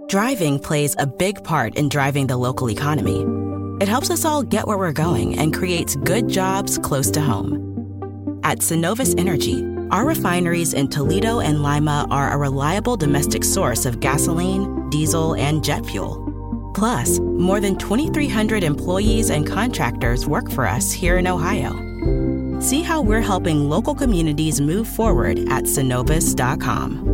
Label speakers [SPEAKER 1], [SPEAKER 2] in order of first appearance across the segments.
[SPEAKER 1] Driving plays a big part in driving the local economy. It helps us all get where we're going and creates good jobs close to home. At Synovus Energy, our refineries in Toledo and Lima are a reliable domestic source of gasoline, diesel, and jet fuel. Plus, more than 2,300 employees and contractors work for us here in Ohio. See how we're helping local communities move forward at Synovus.com.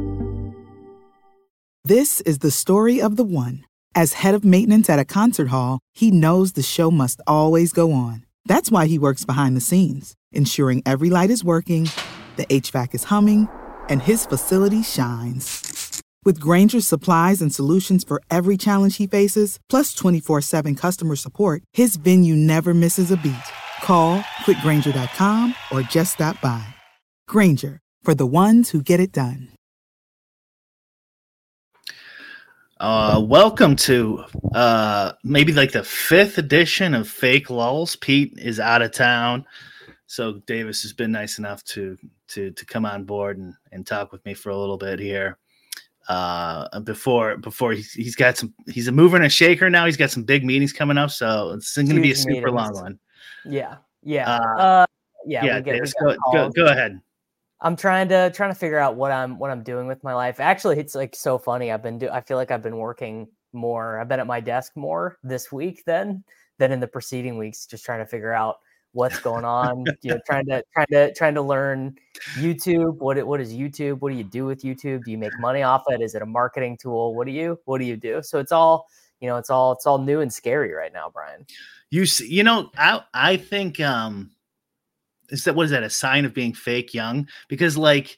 [SPEAKER 2] This is the story of the one. As head of maintenance at a concert hall, he knows the show must always go on. That's why he works behind the scenes, ensuring every light is working, the HVAC is humming, and his facility shines. With Grainger's supplies and solutions for every challenge he faces, plus 24/7 customer support, his venue never misses a beat. Call quickgrainger.com or just stop by. Grainger, for the ones who get it done.
[SPEAKER 3] Welcome to maybe like the 5th edition of Fake Lulls. Pete is out of town, so Davis has been nice enough to come on board and talk with me for a little bit here. Before he's a mover and a shaker now. He's got some big meetings coming up, so it's going to be a super long one.
[SPEAKER 4] Yeah.
[SPEAKER 3] Davis, go ahead.
[SPEAKER 4] I'm trying to figure out what I'm doing with my life. Actually, it's like so funny. I feel like I've been working more. I've been at my desk more this week than in the preceding weeks, just trying to figure out what's going on. Trying to learn YouTube. What is YouTube? What do you do with YouTube? Do you make money off it? Is it a marketing tool? What do you do? So it's all new and scary right now, Brian.
[SPEAKER 3] I think is that a sign of being fake young? Because the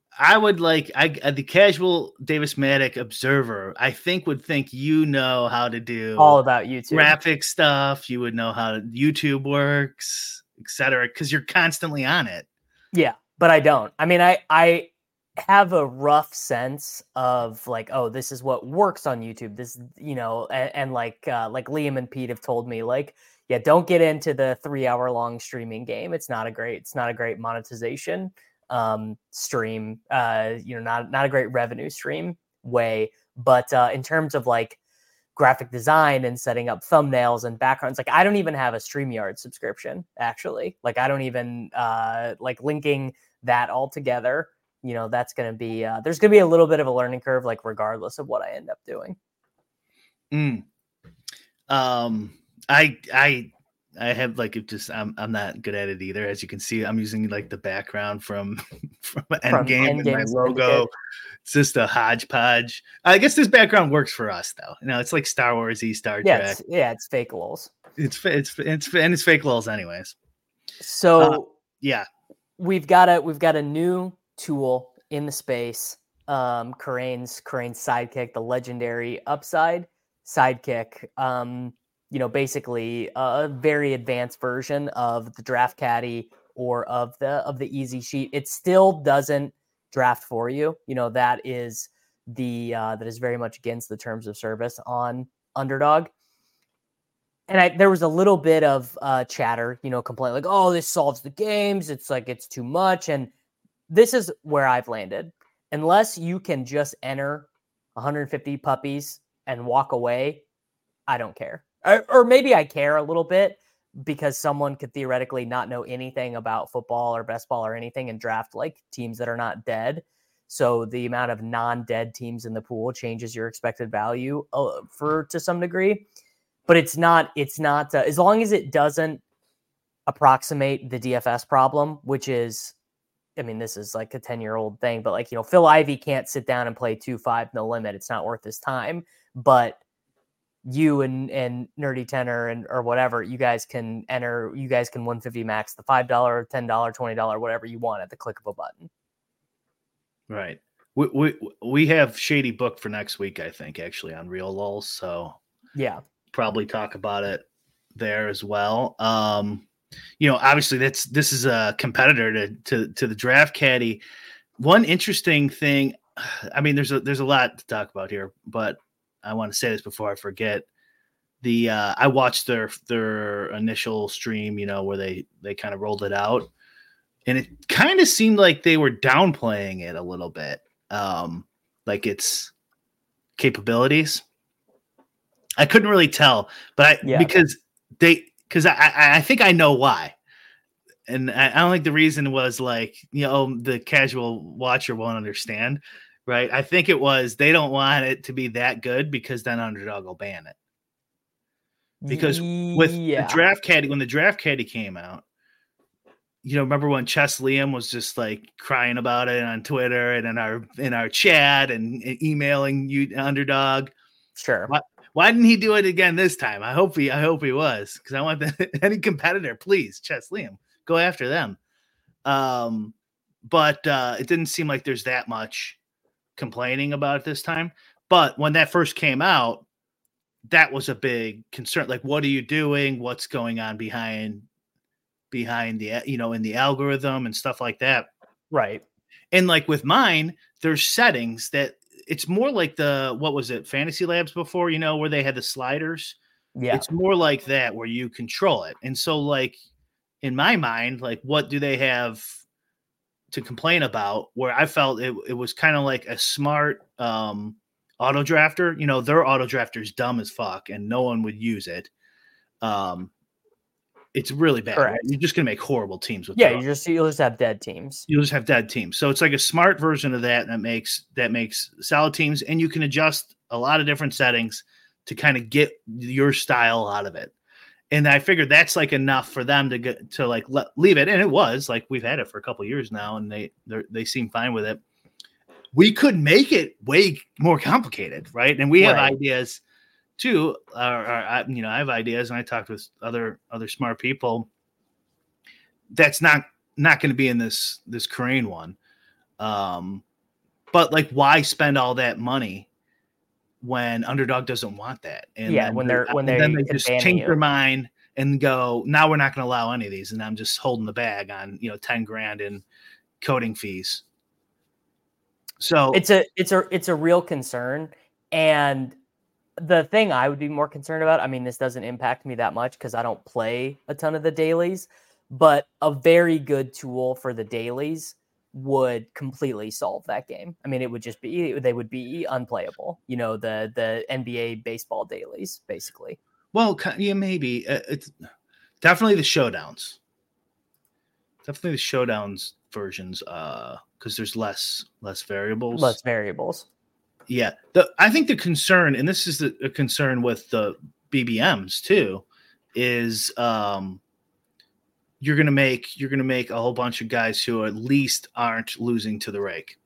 [SPEAKER 3] casual Davis Maddock observer, I think would think how to do
[SPEAKER 4] all about YouTube
[SPEAKER 3] graphic stuff. You would know how YouTube works, etc. Because you're constantly on it.
[SPEAKER 4] Yeah, but I don't. I mean, I have a rough sense of like, oh, this is what works on YouTube. This, and like Liam and Pete have told me, like, yeah, don't get into the 3-hour-long streaming game. It's not a great monetization stream. Not a great revenue stream way. But in terms of like graphic design and setting up thumbnails and backgrounds, like I don't even have a StreamYard subscription. Actually, like I don't even like linking that all together. That's gonna be there's gonna be a little bit of a learning curve, like regardless of what I end up doing.
[SPEAKER 3] I have I'm not good at it either. As you can see, I'm using like the background from Endgame and my logo. It's just a hodgepodge. I guess this background works for us though. It's like Star Wars-y, Star Trek.
[SPEAKER 4] It's fake lulls.
[SPEAKER 3] It's fake lulls anyways.
[SPEAKER 4] So
[SPEAKER 3] yeah,
[SPEAKER 4] we've got a new tool in the space. Crane's Sidekick, the legendary Upside Sidekick. Basically a very advanced version of the Draft Caddy or of the Easy Sheet. It still doesn't draft for you. That is very much against the terms of service on Underdog. And there was a little bit of chatter, complaint like, oh, this solves the games. It's like, it's too much. And this is where I've landed. Unless you can just enter 150 puppies and walk away, I don't care. Or maybe I care a little bit because someone could theoretically not know anything about football or best ball or anything and draft like teams that are not dead. So the amount of non-dead teams in the pool changes your expected value to some degree. But it's not as long as it doesn't approximate the DFS problem, which is, I mean, this is like a 10-year-old thing, but like, Phil Ivey can't sit down and play 2-5 no limit. It's not worth his time. But you and Nerdy Tenor or whatever, you guys can 150 max the $5, $10, $20, whatever you want at the click of a button.
[SPEAKER 3] Right. We have Shady booked for next week, I think, actually on Real Lulls. So
[SPEAKER 4] yeah,
[SPEAKER 3] probably talk about it there as well. Obviously this is a competitor to the Draft Caddy. One interesting thing, I mean, there's a lot to talk about here, but I want to say this before I forget. I watched their initial stream, where they kind of rolled it out, and it kind of seemed like they were downplaying it a little bit. Like it's capabilities. I couldn't really tell, but because I think I know why. And I don't think the reason was like, the casual watcher won't understand, right? I think it was they don't want it to be that good because then Underdog will ban it. Because with the Draft Caddy, when the Draft Caddy came out, remember when Chess Liam was just like crying about it on Twitter and in our chat and emailing you Underdog.
[SPEAKER 4] Sure.
[SPEAKER 3] Why didn't he do it again this time? I hope he was, because I want any competitor, please, Chess Liam, go after them. But it didn't seem like there's that much complaining about it this time. But when that first came out, that was a big concern. Like, what are you doing? What's going on behind the, in the algorithm and stuff like that.
[SPEAKER 4] Right.
[SPEAKER 3] And like with mine, there's settings that it's more like what was it? Fantasy Labs before, where they had the sliders.
[SPEAKER 4] Yeah.
[SPEAKER 3] It's more like that where you control it. And so like in my mind, like what do they have to complain about, where I felt it was kind of like a smart, auto drafter, their auto drafter is dumb as fuck and no one would use it. It's really bad. Right? You're just going to make horrible teams with
[SPEAKER 4] you'll just have dead teams.
[SPEAKER 3] You'll just have dead teams. So it's like a smart version of that makes solid teams, and you can adjust a lot of different settings to kind of get your style out of it. And I figured that's like enough for them to get to like leave it. And it was like, we've had it for a couple of years now and they seem fine with it. We could make it way more complicated, right? And we have ideas too. I have ideas, and I talked with other smart people. That's not going to be in this Crane one. But like, why spend all that money when Underdog doesn't want that? And then they just change their mind and go, now we're not going to allow any of these, and I'm just holding the bag on $10,000 in coding fees. So
[SPEAKER 4] it's a real concern. And the thing I would be more concerned about, I mean, this doesn't impact me that much because I don't play a ton of the dailies, but a very good tool for the dailies would completely solve that game. I mean, they would be unplayable, the NBA baseball dailies, basically.
[SPEAKER 3] Well, yeah, maybe. It's definitely the showdowns. Definitely the showdowns versions, because there's less variables.
[SPEAKER 4] Less variables.
[SPEAKER 3] Yeah. I think the concern, and this is a concern with the BBMs too, is you're gonna make a whole bunch of guys who at least aren't losing to the rake.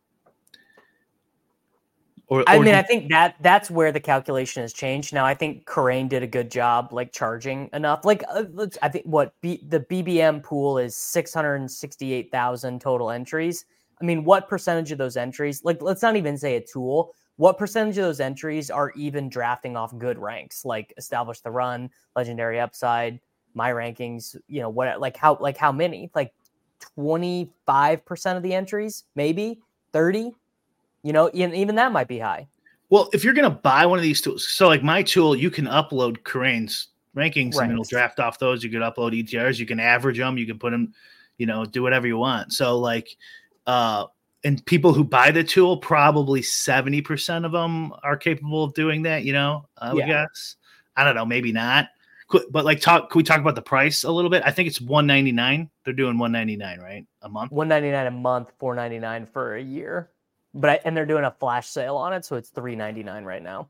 [SPEAKER 4] I think that's where the calculation has changed. Now, I think Karain did a good job, like charging enough. Like, I think the BBM pool is 668,000 total entries. I mean, what percentage of those entries, like, let's not even say a tool, what percentage of those entries are even drafting off good ranks, like Establish the Run, Legendary Upside, My Rankings, how many? Like 25% of the entries, maybe 30%? Even that might be high.
[SPEAKER 3] Well, if you're going to buy one of these tools, so like my tool, you can upload Karain's rankings and it'll draft off those. You can upload ETRs, you can average them, you can put them, do whatever you want. So like, and people who buy the tool, probably 70% of them are capable of doing that, I would guess. I don't know, maybe not. But like, can we talk about the price a little bit? I think it's $199. They're doing $199, right? A month?
[SPEAKER 4] $199 a month, $499 for a year. And they're doing a flash sale on it, so it's $399 right now.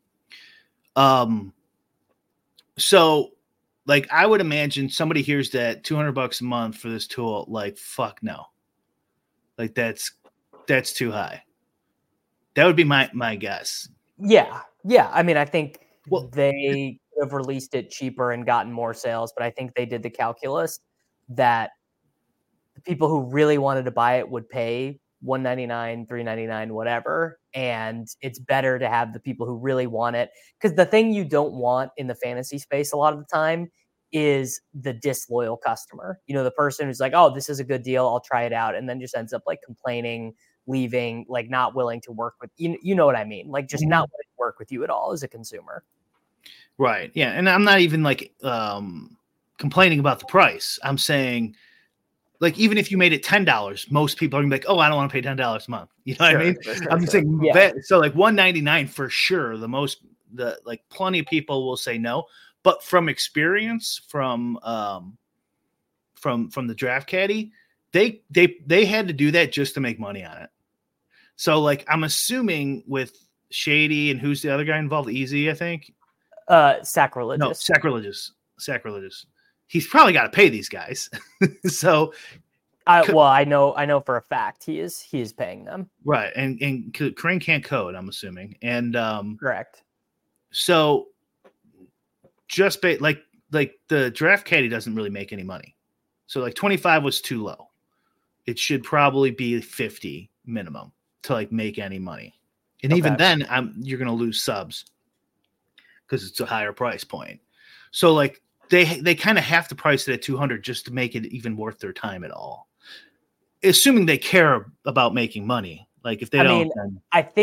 [SPEAKER 3] So like I would imagine somebody hears that $200 a month for this tool, like fuck no. Like that's too high. That would be my guess.
[SPEAKER 4] Yeah. I mean, I think they could have released it cheaper and gotten more sales, but I think they did the calculus that the people who really wanted to buy it would pay $199, $399, whatever. And it's better to have the people who really want it. Because the thing you don't want in the fantasy space a lot of the time is the disloyal customer. The person who's like, oh, this is a good deal, I'll try it out. And then just ends up like complaining, leaving, like not willing to work with you. You know what I mean? Like just not willing to work with you at all as a consumer.
[SPEAKER 3] Right. Yeah. And I'm not even like complaining about the price. I'm saying like even if you made it $10, most people are gonna be like, oh, I don't want to pay $10 a month. You know what I mean? I'm just saying so like $199 for sure. Like plenty of people will say no, but from experience from the Draft Caddy, they had to do that just to make money on it. So like I'm assuming with Shady and who's the other guy involved? Easy, I think.
[SPEAKER 4] Sacrilegious.
[SPEAKER 3] No, sacrilegious. He's probably got to pay these guys. So
[SPEAKER 4] I know for a fact he is paying them.
[SPEAKER 3] Right. And Crane can't code, I'm assuming. And
[SPEAKER 4] correct.
[SPEAKER 3] So just like the Draft Caddy doesn't really make any money. So like 25 was too low. It should probably be 50 minimum to like make any money. And even then you're going to lose subs because it's a higher price point. So like they kind of have to price it at 200 just to make it even worth their time at all. Assuming they care about making money. Like if they don't, then...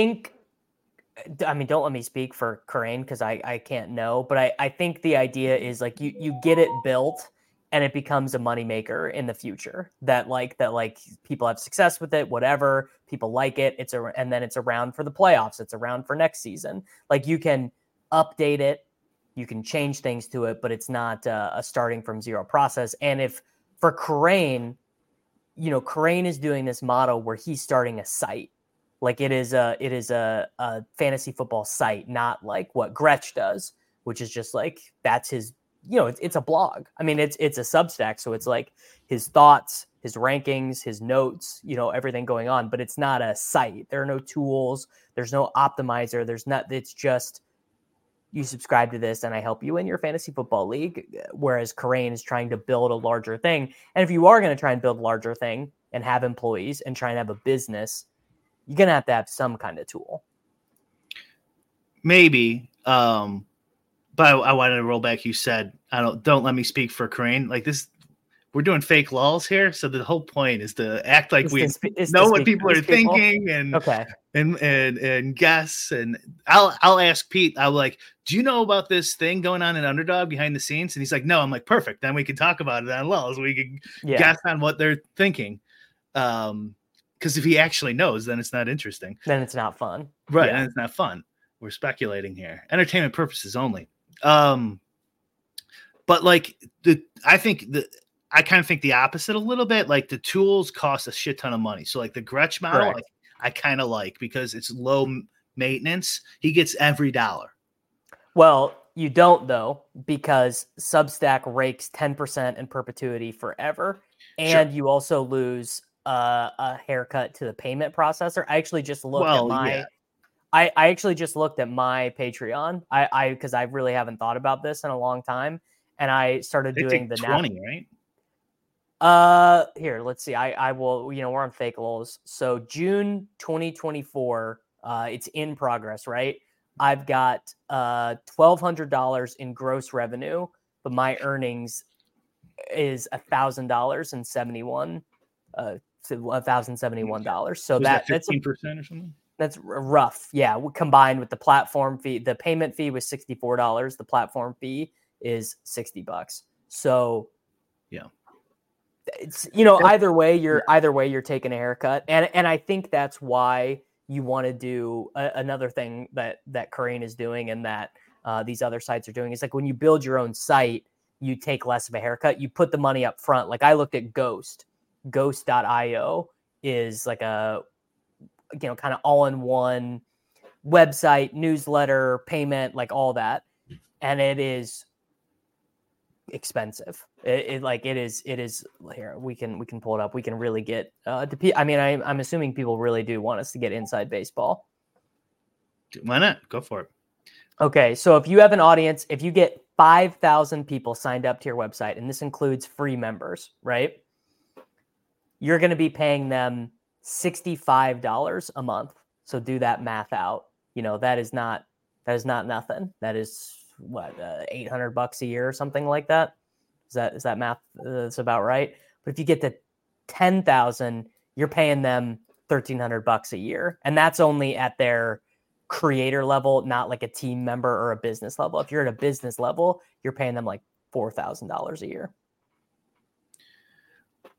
[SPEAKER 4] I mean, don't let me speak for Crane because I can't know, but I think the idea is like you get it built and it becomes a moneymaker in the future that people have success with it, whatever, people like it. And then it's around for the playoffs. It's around for next season. Like you can update it, you can change things to it, but it's not a starting from zero process. And if for Crane, Crane is doing this model where he's starting a site. Like it is a fantasy football site, not like what Gretsch does, which is just like, that's his, it's a blog. I mean, it's a Substack. So it's like his thoughts, his rankings, his notes, everything going on, but it's not a site. There are no tools. There's no optimizer. It's just, you subscribe to this and I help you in your fantasy football league. Whereas Crane is trying to build a larger thing. And if you are going to try and build a larger thing and have employees and try and have a business, you're going to have some kind of tool.
[SPEAKER 3] Maybe. But I wanted to roll back. You said, don't let me speak for Crane. Like this, we're doing fake lulls here. So the whole point is to act like we know what people are thinking and guess. And I'll ask Pete, I'm like, do you know about this thing going on in Underdog behind the scenes? And he's like, no. I'm like, perfect. Then we can talk about it on lulls. We can guess on what they're thinking. Because if he actually knows, then it's not interesting.
[SPEAKER 4] Then it's not fun.
[SPEAKER 3] Right. Yeah. And it's not fun. We're speculating here. Entertainment purposes only. But like I kind of think the opposite a little bit. Like the tools cost a shit ton of money. So like the Gretsch model, I kind of like because it's low maintenance. He gets every dollar.
[SPEAKER 4] Well, you don't though, because Substack rakes 10% in perpetuity forever. And you also lose a haircut to the payment processor. I actually just looked I actually just looked at my Patreon. Because I really haven't thought about this in a long time. And I started doing the
[SPEAKER 3] 20, right?
[SPEAKER 4] Here, let's see. I will, we're on fake lulls. So June 2024, it's in progress, right? I've got $1,200 in gross revenue, but my earnings is $1,071. $1,071. So that's 15% or something. That's rough. Yeah. Combined with the platform fee, the payment fee was $64. The platform fee is $60. So
[SPEAKER 3] yeah,
[SPEAKER 4] it's, either way you're taking a haircut. And I think that's why you want to do another thing that Crane is doing and that these other sites are doing. It's like when you build your own site, you take less of a haircut. You put the money up front. Like I looked at Ghost.io is like a, kind of all-in-one website, newsletter, payment, like all that. And it is expensive. It is here. We can pull it up. We can really get I'm assuming people really do want us to get inside baseball.
[SPEAKER 3] Why not? Go for it.
[SPEAKER 4] Okay. So if you have an audience, if you get 5,000 people signed up to your website, and this includes free members, right? You're going to be paying them $65 a month. So do that math out. That is not nothing. That is what, $800 a year or something like that. Is that math? That's about right. But if you get to 10,000, you're paying them $1,300 a year. And that's only at their creator level, not like a team member or a business level. If you're at a business level, you're paying them like $4,000 a year.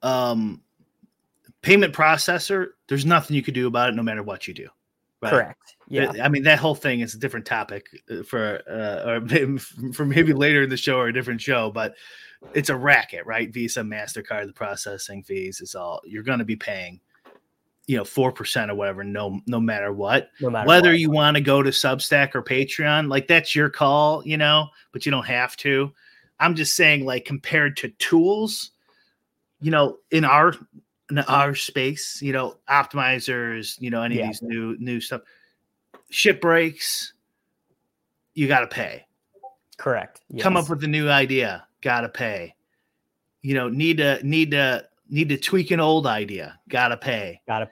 [SPEAKER 3] Payment processor, there's nothing you could do about it no matter what you do. Right?
[SPEAKER 4] Correct. Yeah.
[SPEAKER 3] I mean, that whole thing is a different topic or maybe later in the show or a different show, but it's a racket, right? Visa, MasterCard, the processing fees is all you're going to be paying, 4% or whatever, no matter what.
[SPEAKER 4] No matter
[SPEAKER 3] whether
[SPEAKER 4] what.
[SPEAKER 3] you want to go to Substack or Patreon, like that's your call, but you don't have to. I'm just saying, like, compared to tools, in our space, optimizers, any of these new stuff, ship breaks, you got to pay.
[SPEAKER 4] Correct. Yes.
[SPEAKER 3] Come up with a new idea, got to pay. Need to tweak an old idea, got to pay. And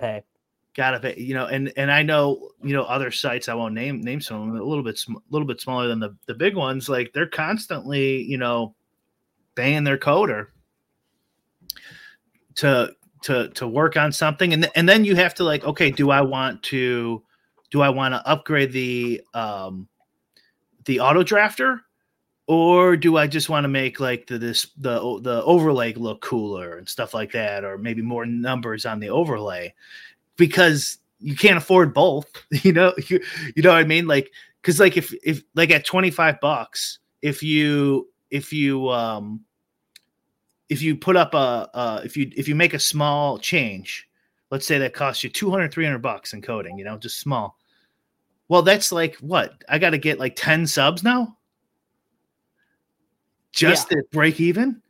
[SPEAKER 3] I know, other sites, I won't name some of them, a little bit smaller than the big ones. Like they're constantly, banging their coder to work on something. And then you have to like, okay, do I want to upgrade the auto drafter, or do I just want to make like the overlay look cooler and stuff like that, or maybe more numbers on the overlay, because you can't afford both, you know what I mean? Like, cause like if like at $25, if you put up if you make a small change, let's say that costs you $200, $300 in coding, just small. Well, that's like what? I got to get like 10 subs now just to break even.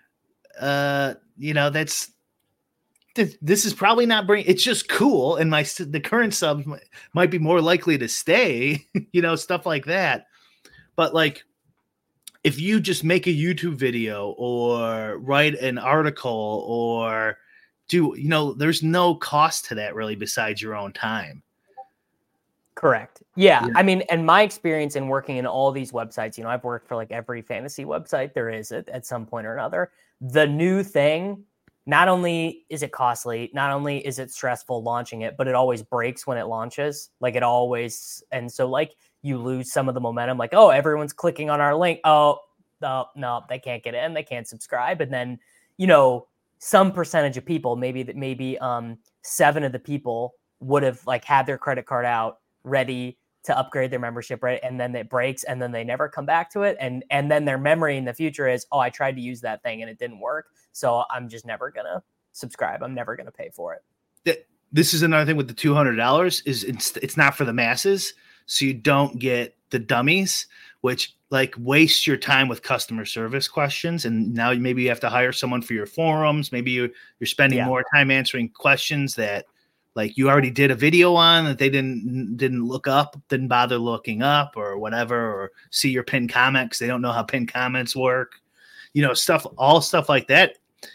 [SPEAKER 3] This is probably not it's just cool. And the current subs might be more likely to stay, stuff like that. But like, if you just make a YouTube video or write an article or there's no cost to that really besides your own time.
[SPEAKER 4] Correct. Yeah. I mean, and my experience in working in all these websites, I've worked for like every fantasy website there is at some point or another. The new thing, not only is it costly, not only is it stressful launching it, but it always breaks when it launches. Like it always, and so like you lose some of the momentum. Like, oh, everyone's clicking on our link. Oh, no, they can't get in. They can't subscribe. And then, some percentage of people, maybe 7 of the people would have like had their credit card out ready to upgrade their membership, right? And then it breaks and then they never come back to it. And then their memory in the future is, oh, I tried to use that thing and it didn't work. So I'm just never going to subscribe. I'm never going to pay for it.
[SPEAKER 3] This is another thing with the $200 is it's not for the masses. So you don't get the dummies, which like waste your time with customer service questions. And now maybe you have to hire someone for your forums. Maybe you're spending more time answering questions that like you already did a video on that they didn't look up, didn't bother looking up or whatever, or see your pinned comments. They don't know how pinned comments work, all stuff like that.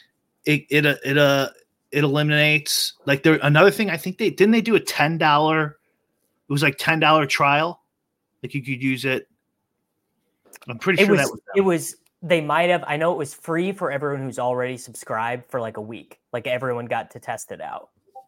[SPEAKER 3] It eliminates like there. Another thing, I think they do a $10. It was like $10 trial. Like you could use it. I'm pretty sure
[SPEAKER 4] it was. They might have. I know it was free for everyone who's already subscribed for like a week. Like everyone got to test it out.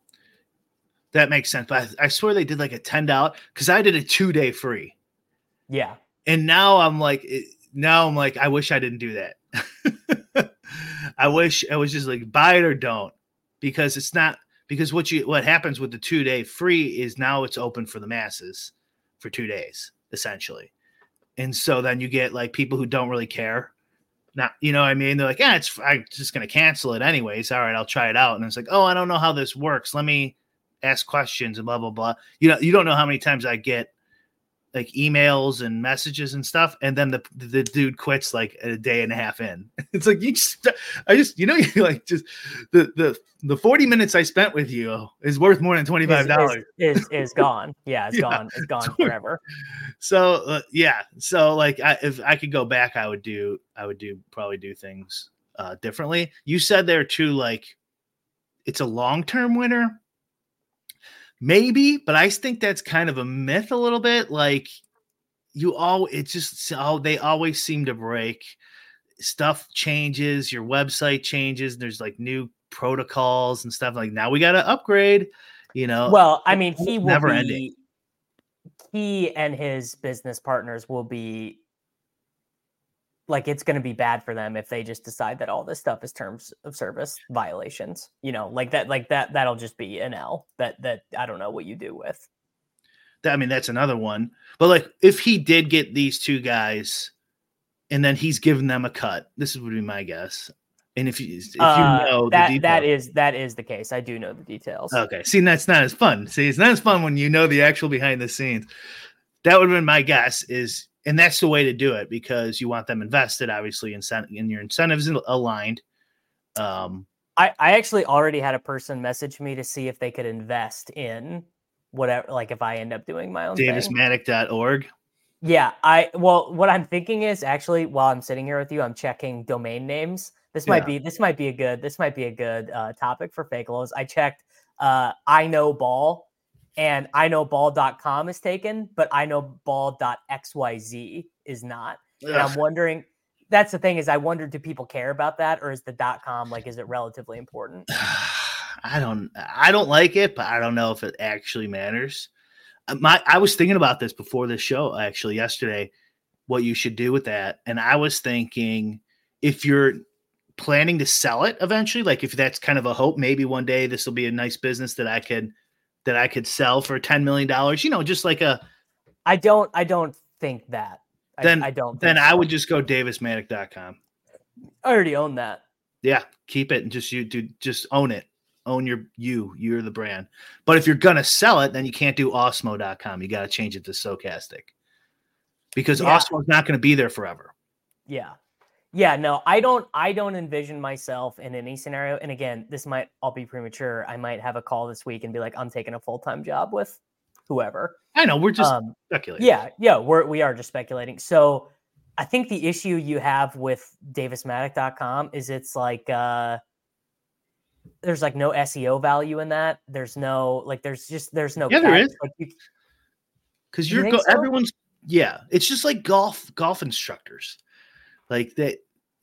[SPEAKER 3] That makes sense. But I swear they did like a $10 because I did a 2-day free.
[SPEAKER 4] Yeah. And
[SPEAKER 3] now I'm like, I wish I didn't do that. I wish I was just like, buy it or don't, because it's not, because what happens with the 2-day free is now it's open for the masses for 2 days, essentially. And so then you get like people who don't really care. Now, you know what I mean? They're like, I'm just going to cancel it anyways. All right, I'll try it out. And it's like, oh, I don't know how this works. Let me ask questions and blah, blah, blah. You don't know how many times I get like emails and messages and stuff. And then the dude quits like a day and a half in. It's like, you like just the 40 minutes I spent with you is worth more than $25.
[SPEAKER 4] Is gone. Yeah. Gone. It's gone forever.
[SPEAKER 3] So So like if I could go back, I would probably do things differently. You said there too, like it's a long-term winner. Maybe, but I think that's kind of a myth a little bit. Like they always seem to break. Stuff changes, your website changes. There's like new protocols and stuff. Like now we got to upgrade,
[SPEAKER 4] Well, I mean, he and his business partners will be like it's going to be bad for them if they just decide that all this stuff is terms of service violations, that'll just be an L that I don't know what you do with.
[SPEAKER 3] I mean, that's another one, but like if he did get these two guys and then he's giving them a cut, this would be my guess. And if you know
[SPEAKER 4] that is the case. I do know the details.
[SPEAKER 3] Okay. See, that's not as fun. See, it's not as fun when you know the actual behind the scenes. That would have been my guess and that's the way to do it because you want them invested, obviously, in your incentives aligned.
[SPEAKER 4] I actually already had a person message me to see if they could invest in whatever, like if I end up doing my own
[SPEAKER 3] DavisMattek.org.
[SPEAKER 4] Yeah. What I'm thinking is actually while I'm sitting here with you, I'm checking domain names. This might be a good topic for Fake Lows. I checked I know ball. And I know ball.com is taken, but I know ball.xyz is not. Ugh. And I'm wondering, that's the thing is I wonder, do people care about that? Or is the .com, like, is it relatively important?
[SPEAKER 3] I don't like it, but I don't know if it actually matters. I was thinking about this before the show, actually, yesterday, what you should do with that. And I was thinking if you're planning to sell it eventually, like if that's kind of a hope, maybe one day this will be a nice business that I could sell for $10 million, just like
[SPEAKER 4] I don't think that.
[SPEAKER 3] I would just go DavisMattek.com.
[SPEAKER 4] I already own that.
[SPEAKER 3] Yeah. Keep it and just own it. Own you're the brand. But if you're going to sell it, then you can't do Osmo.com. You got to change it to Stokastic because Osmo is not going to be there forever.
[SPEAKER 4] Yeah. Yeah, no, I don't envision myself in any scenario. And again, this might all be premature. I might have a call this week and be like, I'm taking a full-time job with whoever.
[SPEAKER 3] I know, we're just speculating.
[SPEAKER 4] Yeah, we are just speculating. So I think the issue you have with DavisMattek.com is it's like there's like no SEO value in that. There's no there's no.
[SPEAKER 3] Yeah, there is. Because
[SPEAKER 4] everyone's
[SPEAKER 3] it's just like golf instructors. Like that,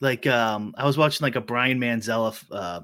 [SPEAKER 3] I was watching like a Brian Manzella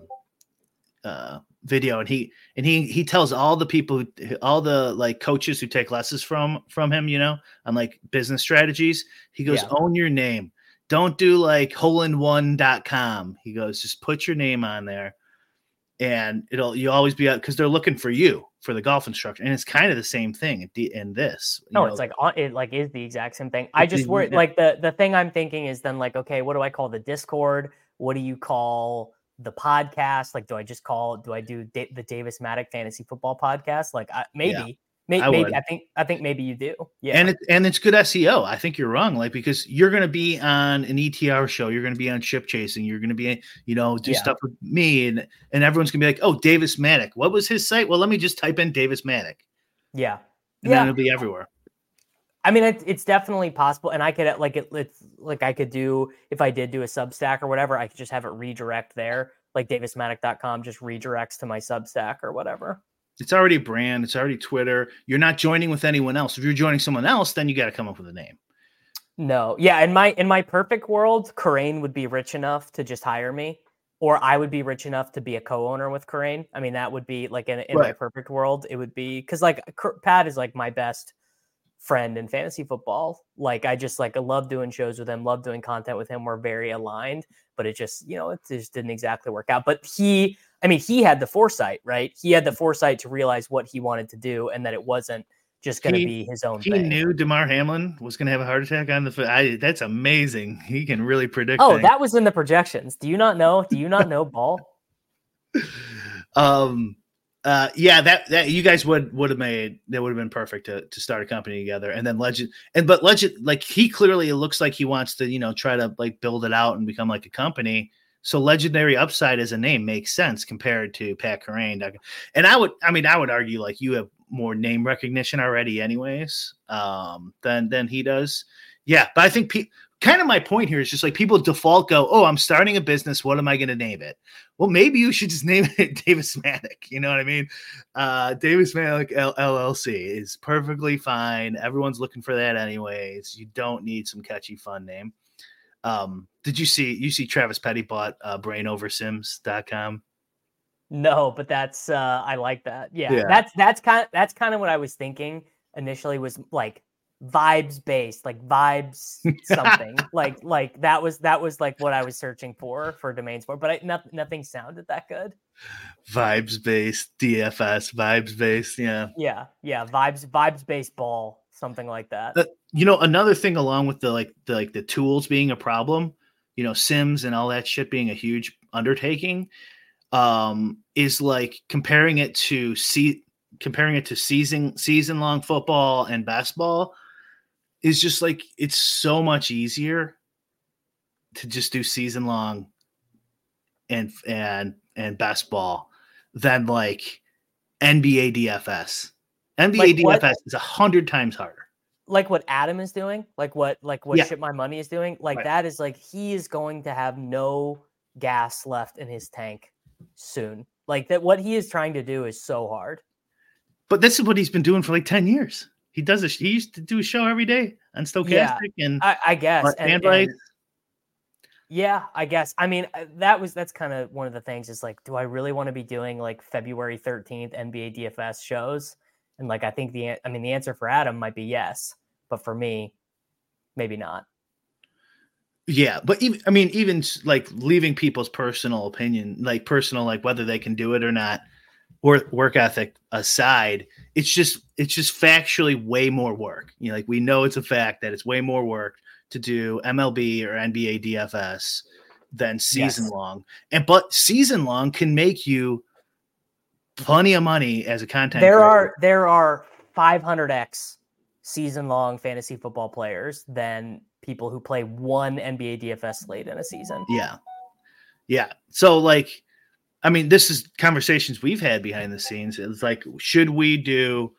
[SPEAKER 3] video, and he tells all the people, all the like coaches who take lessons from him, on like business strategies. He goes, own your name. Don't do like holein1.com. He goes, just put your name on there, and you'll always be out because they're looking for you for the golf instructor, and it's kind of the same thing in this.
[SPEAKER 4] It's like it like is the exact same thing. I just worry like the thing I'm thinking is then like, okay, what do I call the Discord? What do you call the podcast? Like, do I do the Davis Mattek Fantasy Football Podcast? Like, maybe. I think maybe you do. Yeah.
[SPEAKER 3] And it's good SEO. I think you're wrong. Like, because you're going to be on an ETR show. You're going to be on Ship Chasing. You're going to be, do stuff with me and everyone's going to be like, oh, Davis Mattek. What was his site? Well, let me just type in Davis Mattek.
[SPEAKER 4] Yeah.
[SPEAKER 3] And then it'll be everywhere.
[SPEAKER 4] I mean, it's definitely possible. And I could I could do, if I did do a Substack or whatever, I could just have it redirect there. Like DavisMattek.com just redirects to my Substack or whatever.
[SPEAKER 3] It's already a brand. It's already Twitter. You're not joining with anyone else. If you're joining someone else, then you got to come up with a name.
[SPEAKER 4] No. Yeah. In my perfect world, Corain would be rich enough to just hire me, or I would be rich enough to be a co-owner with Corain. I mean, that would be like in my perfect world, it would be because like Pat is like my best friend in fantasy football. Like I just I love doing shows with him, love doing content with him. We're very aligned, but it just, it just didn't exactly work out. But he had the foresight, right? He had the foresight to realize what he wanted to do and that it wasn't just going to be his own thing.
[SPEAKER 3] He knew DeMar Hamlin was going to have a heart attack on the foot. That's amazing. He can really predict things.
[SPEAKER 4] That was in the projections. Do you not know? Do you not know ball?
[SPEAKER 3] That you guys would have made, that would have been perfect to start a company together. And then Legend, like he clearly, it looks like he wants to, try to like build it out and become like a company. So Legendary Upside as a name makes sense compared to Pat Corain. And I would argue like you have more name recognition already anyways, than he does. Yeah. But I think kind of my point here is just like people default go, oh, I'm starting a business. What am I going to name it? Well, maybe you should just name it Davis Mattek. You know what I mean? Davis Mattek LLC is perfectly fine. Everyone's looking for that anyways. You don't need some catchy fun name. Did you see Travis Petty bought brainoversims.com?
[SPEAKER 4] No, but that's I like that. Yeah. That's kind of what I was thinking initially was like vibes based, like vibes something. like that was like what I was searching for domains for, but nothing sounded that good.
[SPEAKER 3] Vibes based DFS, vibes based, yeah.
[SPEAKER 4] Vibes based ball, something like that.
[SPEAKER 3] Another thing along with the tools being a problem, Sims and all that shit being a huge undertaking, is like comparing it to season long football and basketball is just like, it's so much easier to just do season long and basketball than like NBA DFS. NBA DFS is 100 times harder.
[SPEAKER 4] Like what Adam is doing, like what Ship My Money is doing, like that is like, he is going to have no gas left in his tank soon. Like that, what he is trying to do is so hard.
[SPEAKER 3] But this is what he's been doing for like 10 years. He used to do a show every day on Stokastic and
[SPEAKER 4] I guess. Yeah, I guess. I mean, that's kind of one of the things is like, do I really want to be doing like February 13th NBA DFS shows? And like, I think the answer for Adam might be yes, but for me, maybe not.
[SPEAKER 3] Yeah, but even like leaving people's personal opinion, like whether they can do it or not, or work ethic aside, it's just factually way more work. Like we know it's a fact that it's way more work to do MLB or NBA DFS than season long. But season long can make you plenty of money as a content creator.
[SPEAKER 4] There are 500x season long fantasy football players than people who play one NBA DFS slate in a season.
[SPEAKER 3] Yeah. So like, this is conversations we've had behind the scenes. It's like, should we do,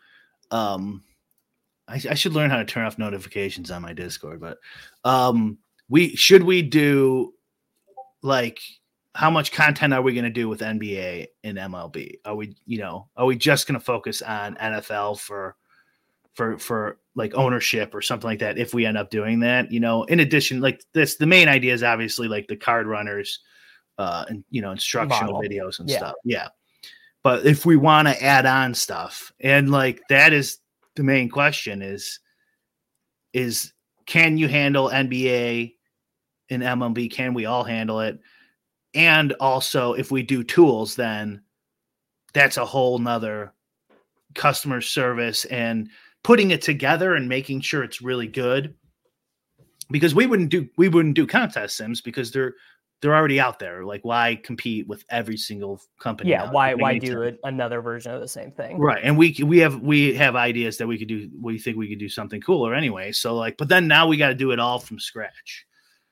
[SPEAKER 3] I should learn how to turn off notifications on my Discord, but should we do like, how much content are we going to do with NBA and MLB? Are we just going to focus on NFL for like ownership or something like that? If we end up doing that, in addition, like this, the main idea is obviously like the card runners, and instructional videos and stuff. Yeah. But if we want to add on stuff, and like, that is the main question is can you handle NBA and MLB? Can we all handle it? And also, if we do tools, then that's a whole nother customer service and putting it together and making sure it's really good. Because we wouldn't do contest sims because they're already out there. Like, why compete with every single company?
[SPEAKER 4] Yeah, why do another version of the same thing?
[SPEAKER 3] Right, and we have ideas that we could do. We think we could do something cooler anyway. So like, but then now we got to do it all from scratch.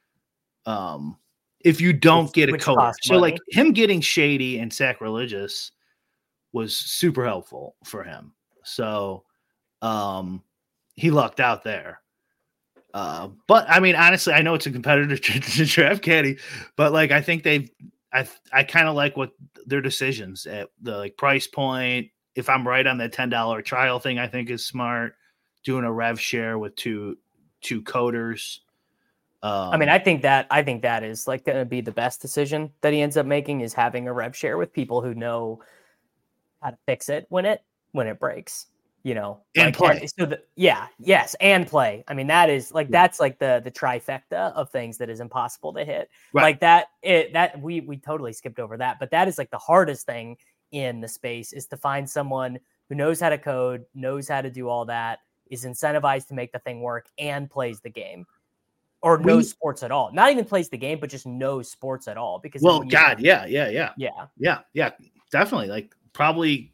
[SPEAKER 3] If you don't get a coder. So like him getting Shady and Sacrilegious was super helpful for him. So he lucked out there. But honestly, I know it's a competitor to Draft Caddy, but like, I think I kind of like what their decisions at the like price point. If I'm right on that $10 trial thing, I think is smart. Doing a rev share with two coders.
[SPEAKER 4] I think that is like going to be the best decision that he ends up making, is having a rev share with people who know how to fix it when it breaks,
[SPEAKER 3] and play.
[SPEAKER 4] And play. That is like, that's like the trifecta of things that is impossible to hit. Right. Like we totally skipped over that, but that is like the hardest thing in the space, is to find someone who knows how to code, knows how to do all that, is incentivized to make the thing work, and plays the game. Or knows sports at all. Not even plays the game, but just knows sports at all. Because
[SPEAKER 3] yeah, definitely. Like, probably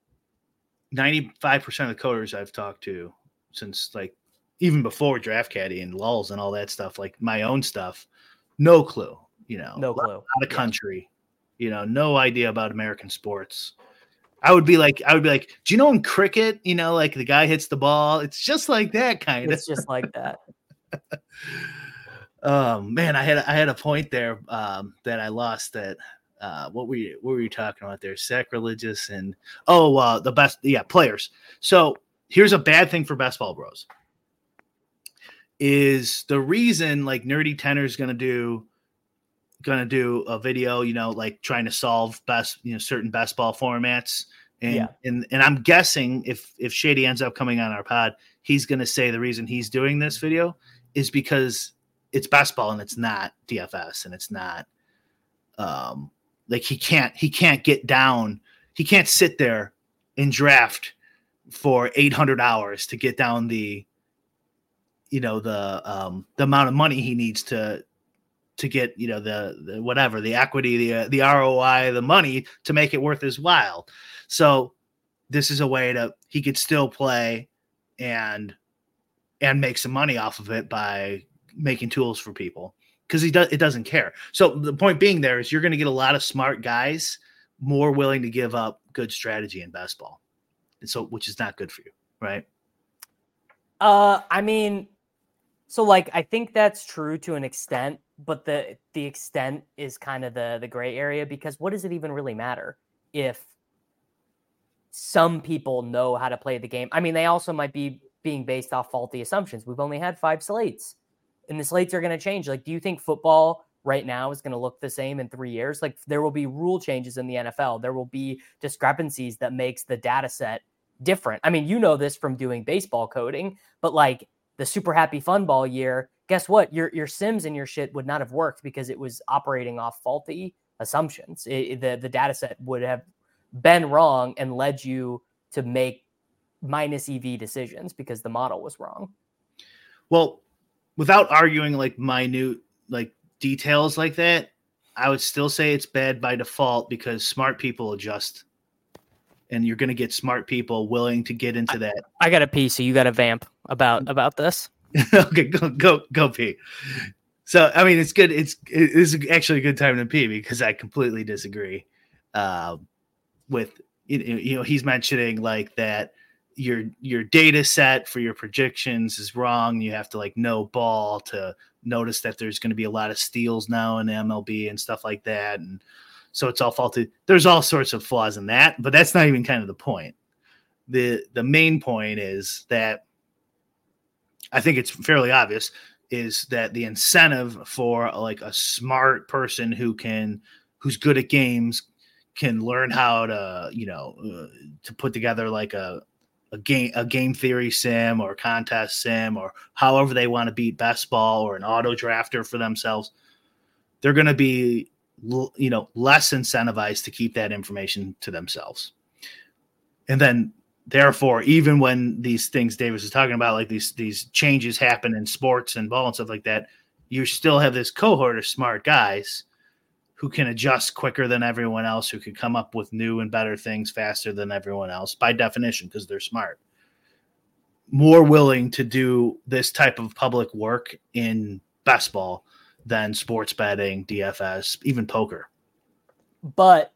[SPEAKER 3] 95% of the coders I've talked to since like even before Draft Caddy and lulls and all that stuff, like my own stuff, no clue.
[SPEAKER 4] No clue.
[SPEAKER 3] Out of country, no idea about American sports. I would be like, do you know in cricket, like the guy hits the ball? It's just like that kind of.
[SPEAKER 4] It's just like that.
[SPEAKER 3] Man, I had a point there that I lost. That what were you talking about there? Sacrilegious and the best, players. So here's a bad thing for Best Ball Bros. Is the reason like Nerdy Tenor is gonna do a video, like trying to solve certain best ball formats And I'm guessing if Shady ends up coming on our pod, he's going to say the reason he's doing this video is because it's best ball and it's not DFS, and it's not like he can't get down. He can't sit there and draft for 800 hours to get down the amount of money he needs to get, the whatever, the equity, the ROI, the money to make it worth his while. So this is a way he could still play and make some money off of it by making tools for people, because it doesn't care. So the point being there is you're going to get a lot of smart guys more willing to give up good strategy in best ball. And so, which is not good for you, right?
[SPEAKER 4] I mean, so like, I think that's true to an extent, but the extent is kind of the gray area, because what does it even really matter if some people know how to play the game? I mean, they also might be being based off faulty assumptions. We've only had 5 slates, and the slates are going to change. Like, do you think football right now is going to look the same in 3 years? Like, there will be rule changes in the NFL. There will be discrepancies that makes the data set different. I mean, you know this from doing baseball coding, but like the super happy fun ball year, guess what? Your sims and your shit would not have worked because it was operating off faulty assumptions. The data set would have been wrong and led you to make minus EV decisions because the model was wrong.
[SPEAKER 3] Well, without arguing like minute like details like that, I would still say it's bad by default, because smart people adjust, and you're going to get smart people willing to get into that.
[SPEAKER 4] I got a pee, so you got to vamp about this.
[SPEAKER 3] Okay, go pee. So, I mean, it's good. It's actually a good time to pee, because I completely disagree with, he's mentioning like that your data set for your predictions is wrong. You have to like know ball to notice that there's going to be a lot of steals now in MLB and stuff like that. And so it's all faulty. There's all sorts of flaws in that, but that's not even kind of the point. The main point is that I think it's fairly obvious is that the incentive for like a smart person who's good at games can learn how to, to put together like a game theory sim or contest sim or however they want to beat best ball, or an auto drafter for themselves. They're going to be, less incentivized to keep that information to themselves. And then therefore, even when these things Davis is talking about, like these changes happen in sports and ball and stuff like that, you still have this cohort of smart guys who can adjust quicker than everyone else, who can come up with new and better things faster than everyone else by definition, because they're smart, more willing to do this type of public work in best ball than sports betting, DFS, even poker.
[SPEAKER 4] But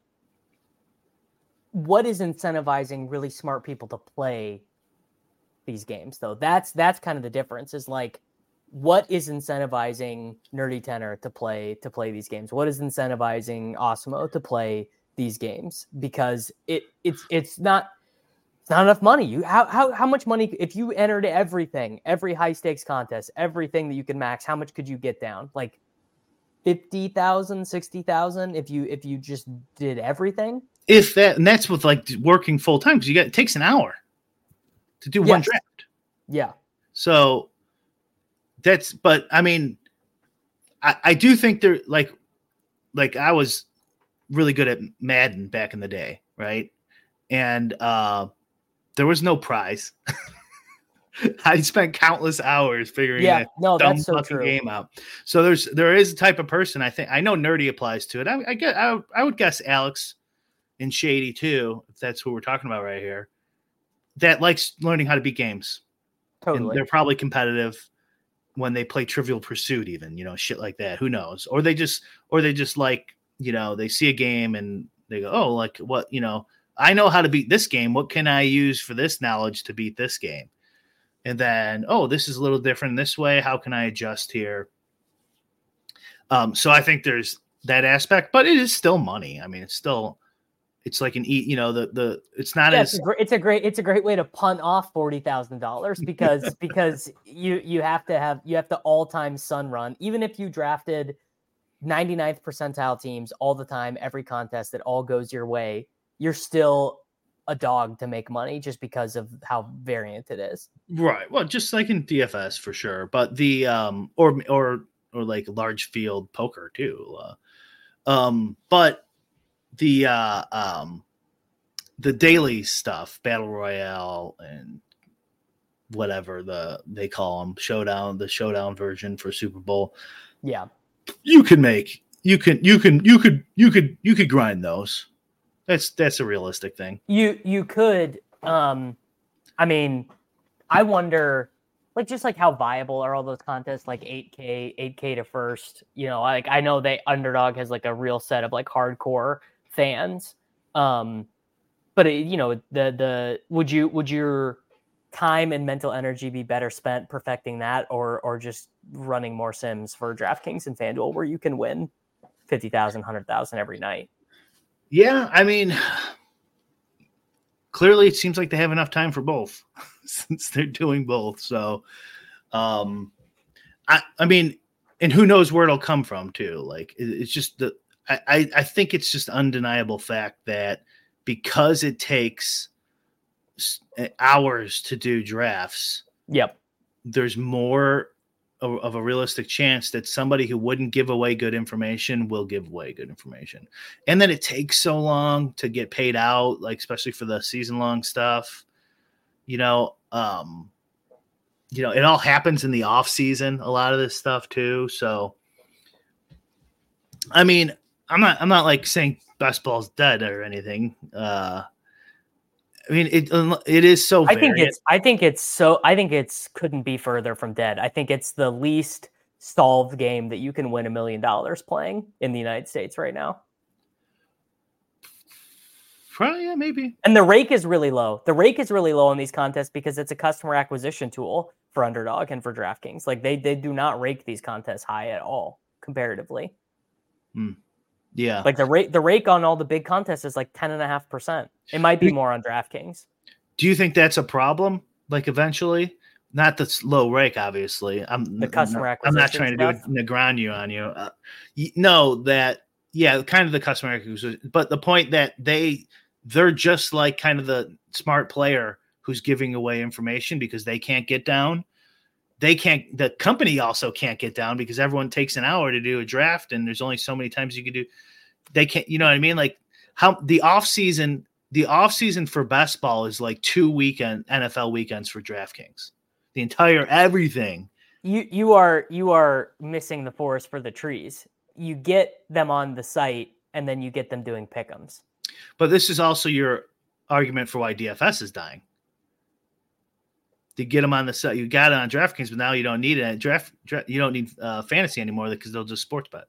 [SPEAKER 4] what is incentivizing really smart people to play these games, though? That's kind of the difference, is like, what is incentivizing Nerdy Tenor to play these games? What is incentivizing Osmo to play these games? Because it's not enough money. How much money, if you entered everything, every high stakes contest, everything that you can max, how much could you get down? Like 50,000, 60,000 if you just did everything?
[SPEAKER 3] If that, and that's with like working full time, because it takes an hour to do one draft.
[SPEAKER 4] Yeah.
[SPEAKER 3] So but I mean, I do think they're like I was really good at Madden back in the day, right? And there was no prize. I spent countless hours figuring that dumb fucking game out. So there is a type of person, I know Nerdy applies to it. I would guess Alex and Shady too, if that's who we're talking about right here, that likes learning how to beat games.
[SPEAKER 4] Totally.
[SPEAKER 3] And they're probably competitive when they play Trivial Pursuit, even, shit like that. Who knows? Or they just like, they see a game and they go, oh, like what, I know how to beat this game. What can I use for this knowledge to beat this game? And then, oh, this is a little different this way. How can I adjust here? So I think there's that aspect, but it is still money. I mean, it's like an it's not as
[SPEAKER 4] it's a great way to punt off $40,000 because you have to all-time sun run. Even if you drafted 99th percentile teams all the time, every contest that all goes your way, you're still a dog to make money just because of how variant it is.
[SPEAKER 3] Right. Well, just like in DFS for sure, but the or like large field poker too. But the daily stuff, battle royale and whatever they call them, the showdown version for Super Bowl.
[SPEAKER 4] Yeah,
[SPEAKER 3] you could grind those. That's a realistic thing.
[SPEAKER 4] You could. I mean, I wonder, like, just like how viable are all those contests, like 8K to first. You know, like I know Underdog has like a real set of like hardcore fans. But you know, would your time and mental energy be better spent perfecting that, or just running more sims for DraftKings and FanDuel where you can win 50,000, 100,000 every night?
[SPEAKER 3] Yeah, I mean, clearly it seems like they have enough time for both since they're doing both. So, I mean, and who knows where it'll come from too. Like it's just I think it's just undeniable fact that because it takes hours to do drafts.
[SPEAKER 4] Yep.
[SPEAKER 3] There's more of a realistic chance that somebody who wouldn't give away good information will give away good information. And then it takes so long to get paid out, like especially for the season long stuff, it all happens in the off season, a lot of this stuff too. So, I mean, I'm not like saying best ball's dead or anything. I mean, it is so.
[SPEAKER 4] I think it's couldn't be further from dead. I think it's the least solved game that you can win $1 million playing in the United States right now.
[SPEAKER 3] Probably, yeah, maybe.
[SPEAKER 4] And the rake is really low. The rake is really low in these contests because it's a customer acquisition tool for Underdog and for DraftKings. Like they do not rake these contests high at all comparatively.
[SPEAKER 3] Yeah.
[SPEAKER 4] Like the rake on all the big contests is like 10.5%. It might be more on DraftKings.
[SPEAKER 3] Do you think that's a problem? Like eventually, not the low rake, obviously.
[SPEAKER 4] The customer acquisition.
[SPEAKER 3] I'm not trying to do a Negreanu on you. Kind of the customer acquisition, but the point that they're just like kind of the smart player who's giving away information because they can't get down. The company also can't get down because everyone takes an hour to do a draft and there's only so many times you can do. They can't, you know what I mean? Like how the off season for best ball is like 2 NFL weekends for DraftKings. The entire everything.
[SPEAKER 4] You are missing the forest for the trees. You get them on the site and then you get them doing pick'ems.
[SPEAKER 3] But this is also your argument for why DFS is dying. To get them on the site, you got it on DraftKings, but now you don't need it. You don't need fantasy anymore because they'll just sports bet.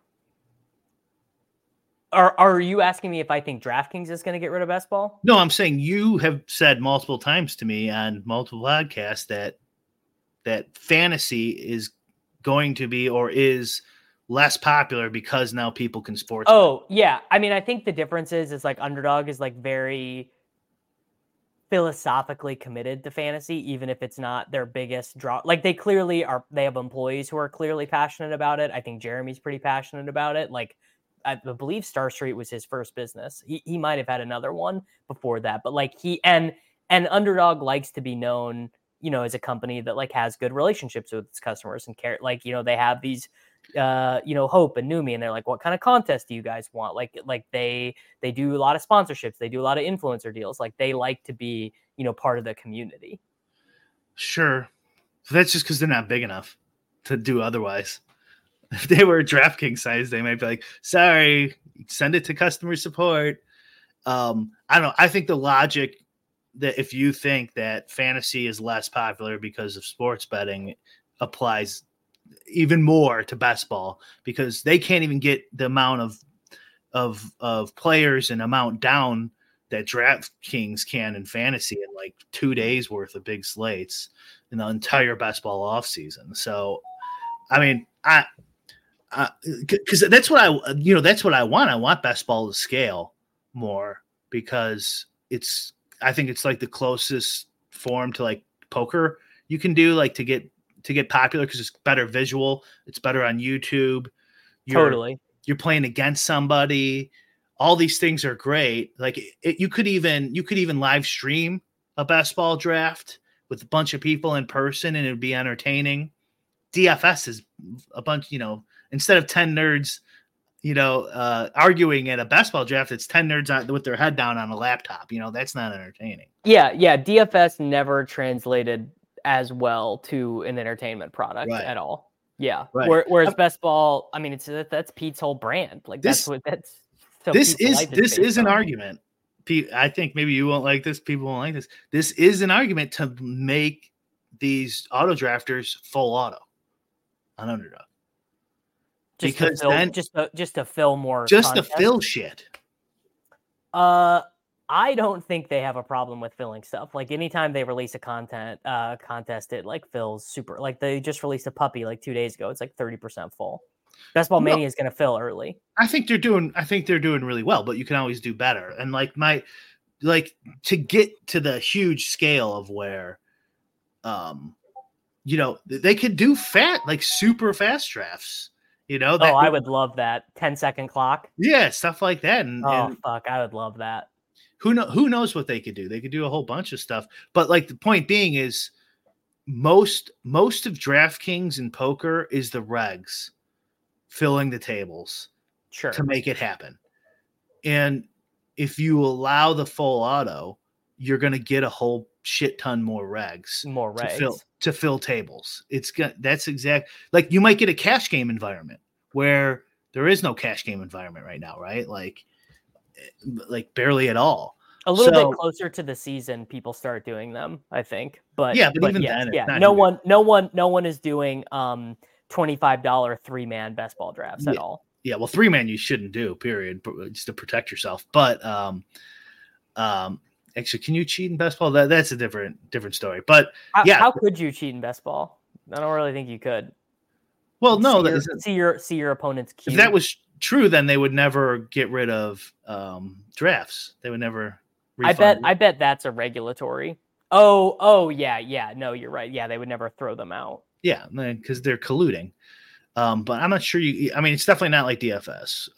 [SPEAKER 4] Are you asking me if I think DraftKings is going to get rid of best ball?
[SPEAKER 3] No, I'm saying you have said multiple times to me on multiple podcasts that fantasy is going to be or is less popular because now people can sports.
[SPEAKER 4] Oh, yeah. I mean, I think the difference is like Underdog is like very philosophically committed to fantasy, even if it's not their biggest draw. Like they clearly are, they have employees who are clearly passionate about it. I think Jeremy's pretty passionate about it. Like I believe Star Street was his first business. He might have had another one before that, but like and Underdog likes to be known, as a company that like has good relationships with its customers and care. Like, they have these, Hope and Numi, and they're like, what kind of contest do you guys want? Like they do a lot of sponsorships. They do a lot of influencer deals. Like they like to be, part of the community.
[SPEAKER 3] Sure. So that's just because they're not big enough to do otherwise. If they were DraftKings size, they might be like, sorry, send it to customer support. I don't know. I think the logic that if you think that fantasy is less popular because of sports betting applies even more to best ball, because they can't even get the amount of players and amount down that DraftKings can in fantasy in like 2 days worth of big slates in the entire best ball off season. So, I mean, because that's what I want. I want best ball to scale more because I think it's like the closest form to like poker you can do, like to get popular, because it's better visual. It's better on YouTube. You're playing against somebody. all these things are great. Like you could even live stream a best ball draft with a bunch of people in person, and it would be entertaining. DFS is a bunch, instead of 10 nerds, arguing at a best ball draft, it's 10 nerds with their head down on a laptop. That's not entertaining.
[SPEAKER 4] Yeah. DFS never translated as well to an entertainment product at all. Yeah.
[SPEAKER 3] Right.
[SPEAKER 4] Whereas best ball, I mean, that's Pete's whole brand. Like this
[SPEAKER 3] is an argument. Pete, I think maybe you won't like this. People won't like this. This is an argument to make these auto drafters full auto on Underdog.
[SPEAKER 4] Just to fill more,
[SPEAKER 3] just to fill shit.
[SPEAKER 4] I don't think they have a problem with filling stuff. Like anytime they release a contest, it like fills super. Like they just released a puppy like 2 days ago. It's like 30% full. Best Ball Mania is going to fill early.
[SPEAKER 3] I think they're doing really well, but you can always do better. And to get to the huge scale of where, they could do super fast drafts.
[SPEAKER 4] I would love that 10-second clock.
[SPEAKER 3] Yeah, stuff like that. And
[SPEAKER 4] fuck, I would love that.
[SPEAKER 3] Who knows what they could do? They could do a whole bunch of stuff. But like the point being is, most of DraftKings and poker is the regs filling the tables to make it happen. And if you allow the full auto, you're going to get a whole shit ton more regs to fill tables. That's exact. Like you might get a cash game environment where there is no cash game environment right now, right? Like barely at all.
[SPEAKER 4] A little bit closer to the season, people start doing them, I think. But
[SPEAKER 3] even
[SPEAKER 4] then,
[SPEAKER 3] it's
[SPEAKER 4] no one is doing $25 3-man best ball drafts at all.
[SPEAKER 3] Yeah, well, 3-man you shouldn't do, period, just to protect yourself. But actually, can you cheat in best ball? That's a different story. But
[SPEAKER 4] how could you cheat in best ball? I don't really think you could.
[SPEAKER 3] Well, no,
[SPEAKER 4] see your opponent's cue.
[SPEAKER 3] If that was true, then they would never get rid of drafts. They would never.
[SPEAKER 4] I bet that's a regulatory. Oh yeah. No, you're right. Yeah, they would never throw them out.
[SPEAKER 3] Yeah, because they're colluding. But I'm not sure it's definitely not like DFS.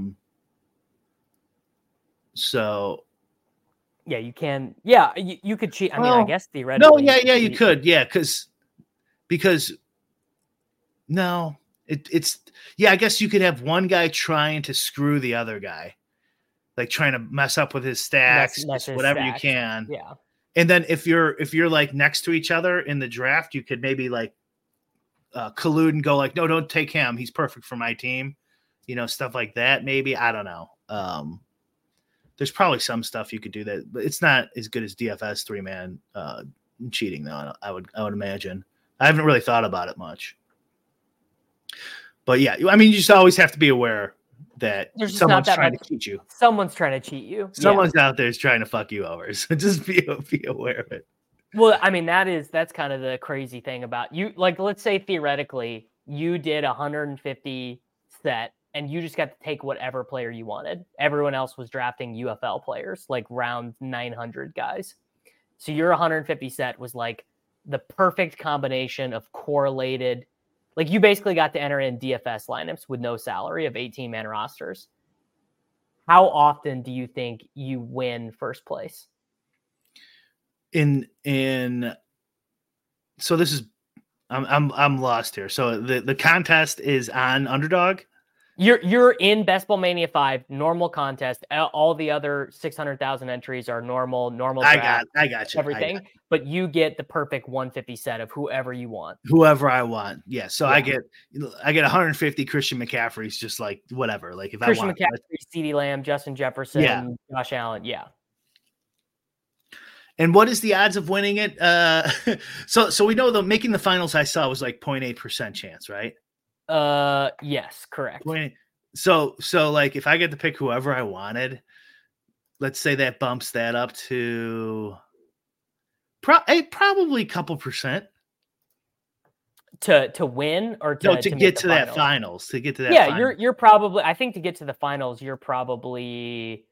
[SPEAKER 3] So
[SPEAKER 4] yeah, you can. Yeah, you could cheat. I guess theoretically.
[SPEAKER 3] No, yeah, you could. Yeah, because no, it's I guess you could have one guy trying to screw the other guy, like trying to mess up with his stacks, whatever you can.
[SPEAKER 4] Yeah.
[SPEAKER 3] And then if you're like next to each other in the draft, you could maybe like collude and go like, no, don't take him. He's perfect for my team. Stuff like that. Maybe, I don't know. There's probably some stuff you could do that, but it's not as good as DFS 3-man cheating though. I would imagine. I haven't really thought about it much, but yeah, you just always have to be aware that someone's trying to cheat you.
[SPEAKER 4] Someone's trying to cheat you.
[SPEAKER 3] Someone's out there is trying to fuck you over. So just be aware of it.
[SPEAKER 4] Well, that's kind of the crazy thing about you. Like, let's say theoretically you did 150 set and you just got to take whatever player you wanted. Everyone else was drafting UFL players, like round 900 guys. So your 150 set was like the perfect combination of correlated. Like you basically got to enter in DFS lineups with no salary of 18-man rosters. How often do you think you win first place?
[SPEAKER 3] So this is I'm lost here. So the contest is on Underdog.
[SPEAKER 4] You're in Best Ball Mania 5 normal contest. All the other 600,000 entries are normal draft,
[SPEAKER 3] I got you.
[SPEAKER 4] Everything, but you get the perfect 150 set of whoever you want.
[SPEAKER 3] Whoever I want. Yeah. So I get 150 Christian McCaffreys, just like whatever. Like if
[SPEAKER 4] Christian
[SPEAKER 3] I want
[SPEAKER 4] McCaffrey, CeeDee Lamb, Justin Jefferson, Josh Allen. Yeah.
[SPEAKER 3] And what is the odds of winning it? So we know making the finals I saw was like 0.8% chance, right?
[SPEAKER 4] Yes, correct.
[SPEAKER 3] So like if I get to pick whoever I wanted, let's say that bumps that up to probably a couple percent
[SPEAKER 4] to win or
[SPEAKER 3] to get to that finals. To get to that,
[SPEAKER 4] finals. You're probably. I think to get to the finals, you're probably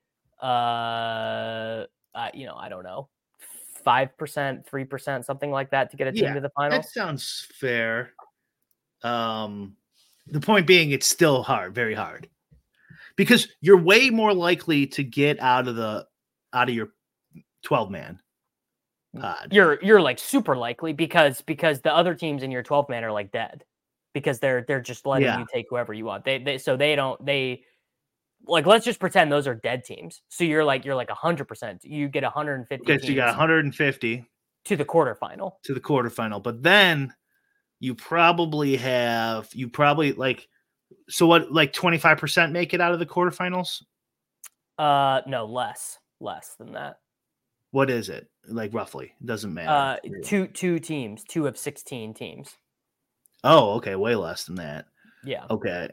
[SPEAKER 4] I don't know, 5%, 3%, something like that to get a team to the finals.
[SPEAKER 3] That sounds fair. The point being, it's still hard, very hard, because you're way more likely to get out of your 12-man pod.
[SPEAKER 4] You're like super likely because the other teams in your 12-man are like dead because they're just letting you take whoever you want. They like, let's just pretend those are dead teams. So you're like 100%. You get 150.
[SPEAKER 3] Okay, so you got 150
[SPEAKER 4] to the quarterfinal. But
[SPEAKER 3] then you probably like, so what, like 25% make it out of the quarterfinals?
[SPEAKER 4] No, less than that.
[SPEAKER 3] What is it? Like roughly? It doesn't matter.
[SPEAKER 4] Two teams, 2 of 16 teams.
[SPEAKER 3] Oh, okay, way less than that.
[SPEAKER 4] Yeah.
[SPEAKER 3] Okay.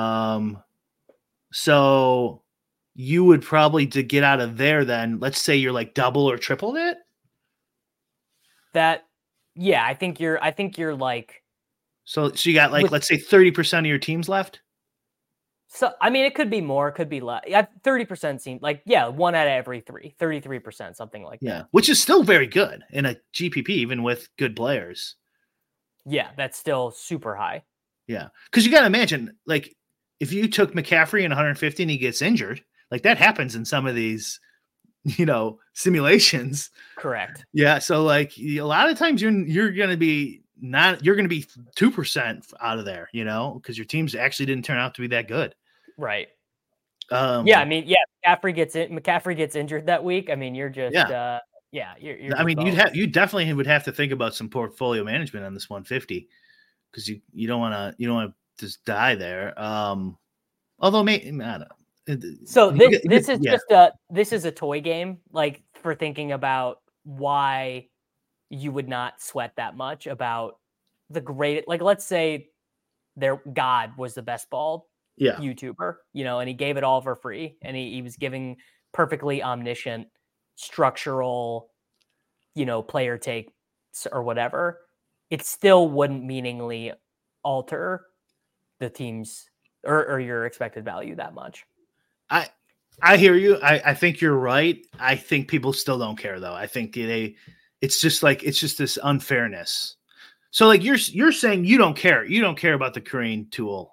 [SPEAKER 3] So you would probably, to get out of there, then let's say you're like double or triple it.
[SPEAKER 4] I think you're like.
[SPEAKER 3] So you got like, let's say 30% of your teams left.
[SPEAKER 4] So, I mean, it could be more, it could be less. 30% seems like, 1 out of every 3, 33%, something like that.
[SPEAKER 3] Yeah, which is still very good in a GPP, even with good players.
[SPEAKER 4] Yeah, that's still super high.
[SPEAKER 3] Yeah, because you got to imagine, like, if you took McCaffrey in 150 and he gets injured, like that happens in some of these, simulations.
[SPEAKER 4] Correct.
[SPEAKER 3] Yeah, so like a lot of times you're going to be 2% out of there, because your teams actually didn't turn out to be that good.
[SPEAKER 4] Right. McCaffrey gets injured that week. I mean, you're just
[SPEAKER 3] you definitely would have to think about some portfolio management on this 150 because you don't want to just die there. Although maybe I don't know.
[SPEAKER 4] So this is a toy game, like, for thinking about why you would not sweat that much about the great, like, let's say their God was the best ball YouTuber, and he gave it all for free, and he was giving perfectly omniscient structural, player take or whatever. It still wouldn't meaningfully alter the team's or your expected value that much.
[SPEAKER 3] I hear you. I think you're right. I think people still don't care, though. I think it's just this unfairness. So like you're saying you don't care. You don't care about the Crane tool.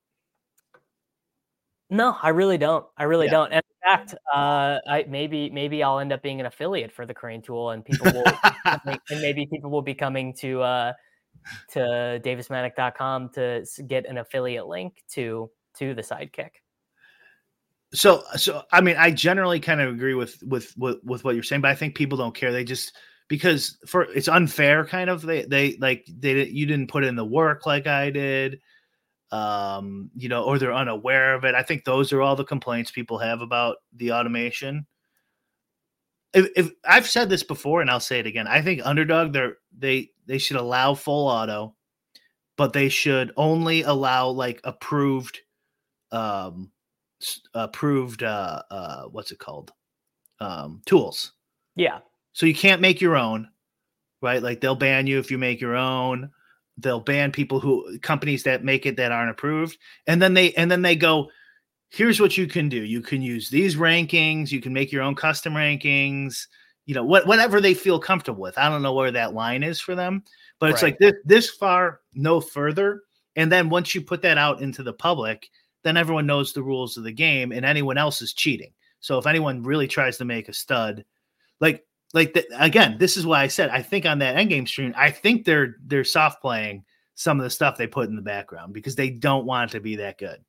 [SPEAKER 4] No, I really don't. And in fact, maybe I'll end up being an affiliate for the Crane tool, and people will maybe people will be coming to davismaddock.com to get an affiliate link to the Sidekick.
[SPEAKER 3] So I mean, I generally kind of agree with what you're saying, but I think people don't care. They just, because it's unfair, kind of. You didn't put in the work like I did, or they're unaware of it. I think those are all the complaints people have about the automation. If I've said this before and I'll say it again, I think Underdog, they should allow full auto, but they should only allow like approved what's it called? Tools.
[SPEAKER 4] Yeah.
[SPEAKER 3] So you can't make your own, right? Like they'll ban you if you make your own. They'll ban companies that make it that aren't approved. And then they go, here's what you can do. You can use these rankings. You can make your own custom rankings, whatever they feel comfortable with. I don't know where that line is for them, but it's like this far, no further. And then once you put that out into the public, then everyone knows the rules of the game and anyone else is cheating. So if anyone really tries to make a stud, again, this is why I said, I think on that endgame stream, I think they're soft playing some of the stuff they put in the background because they don't want it to be that good.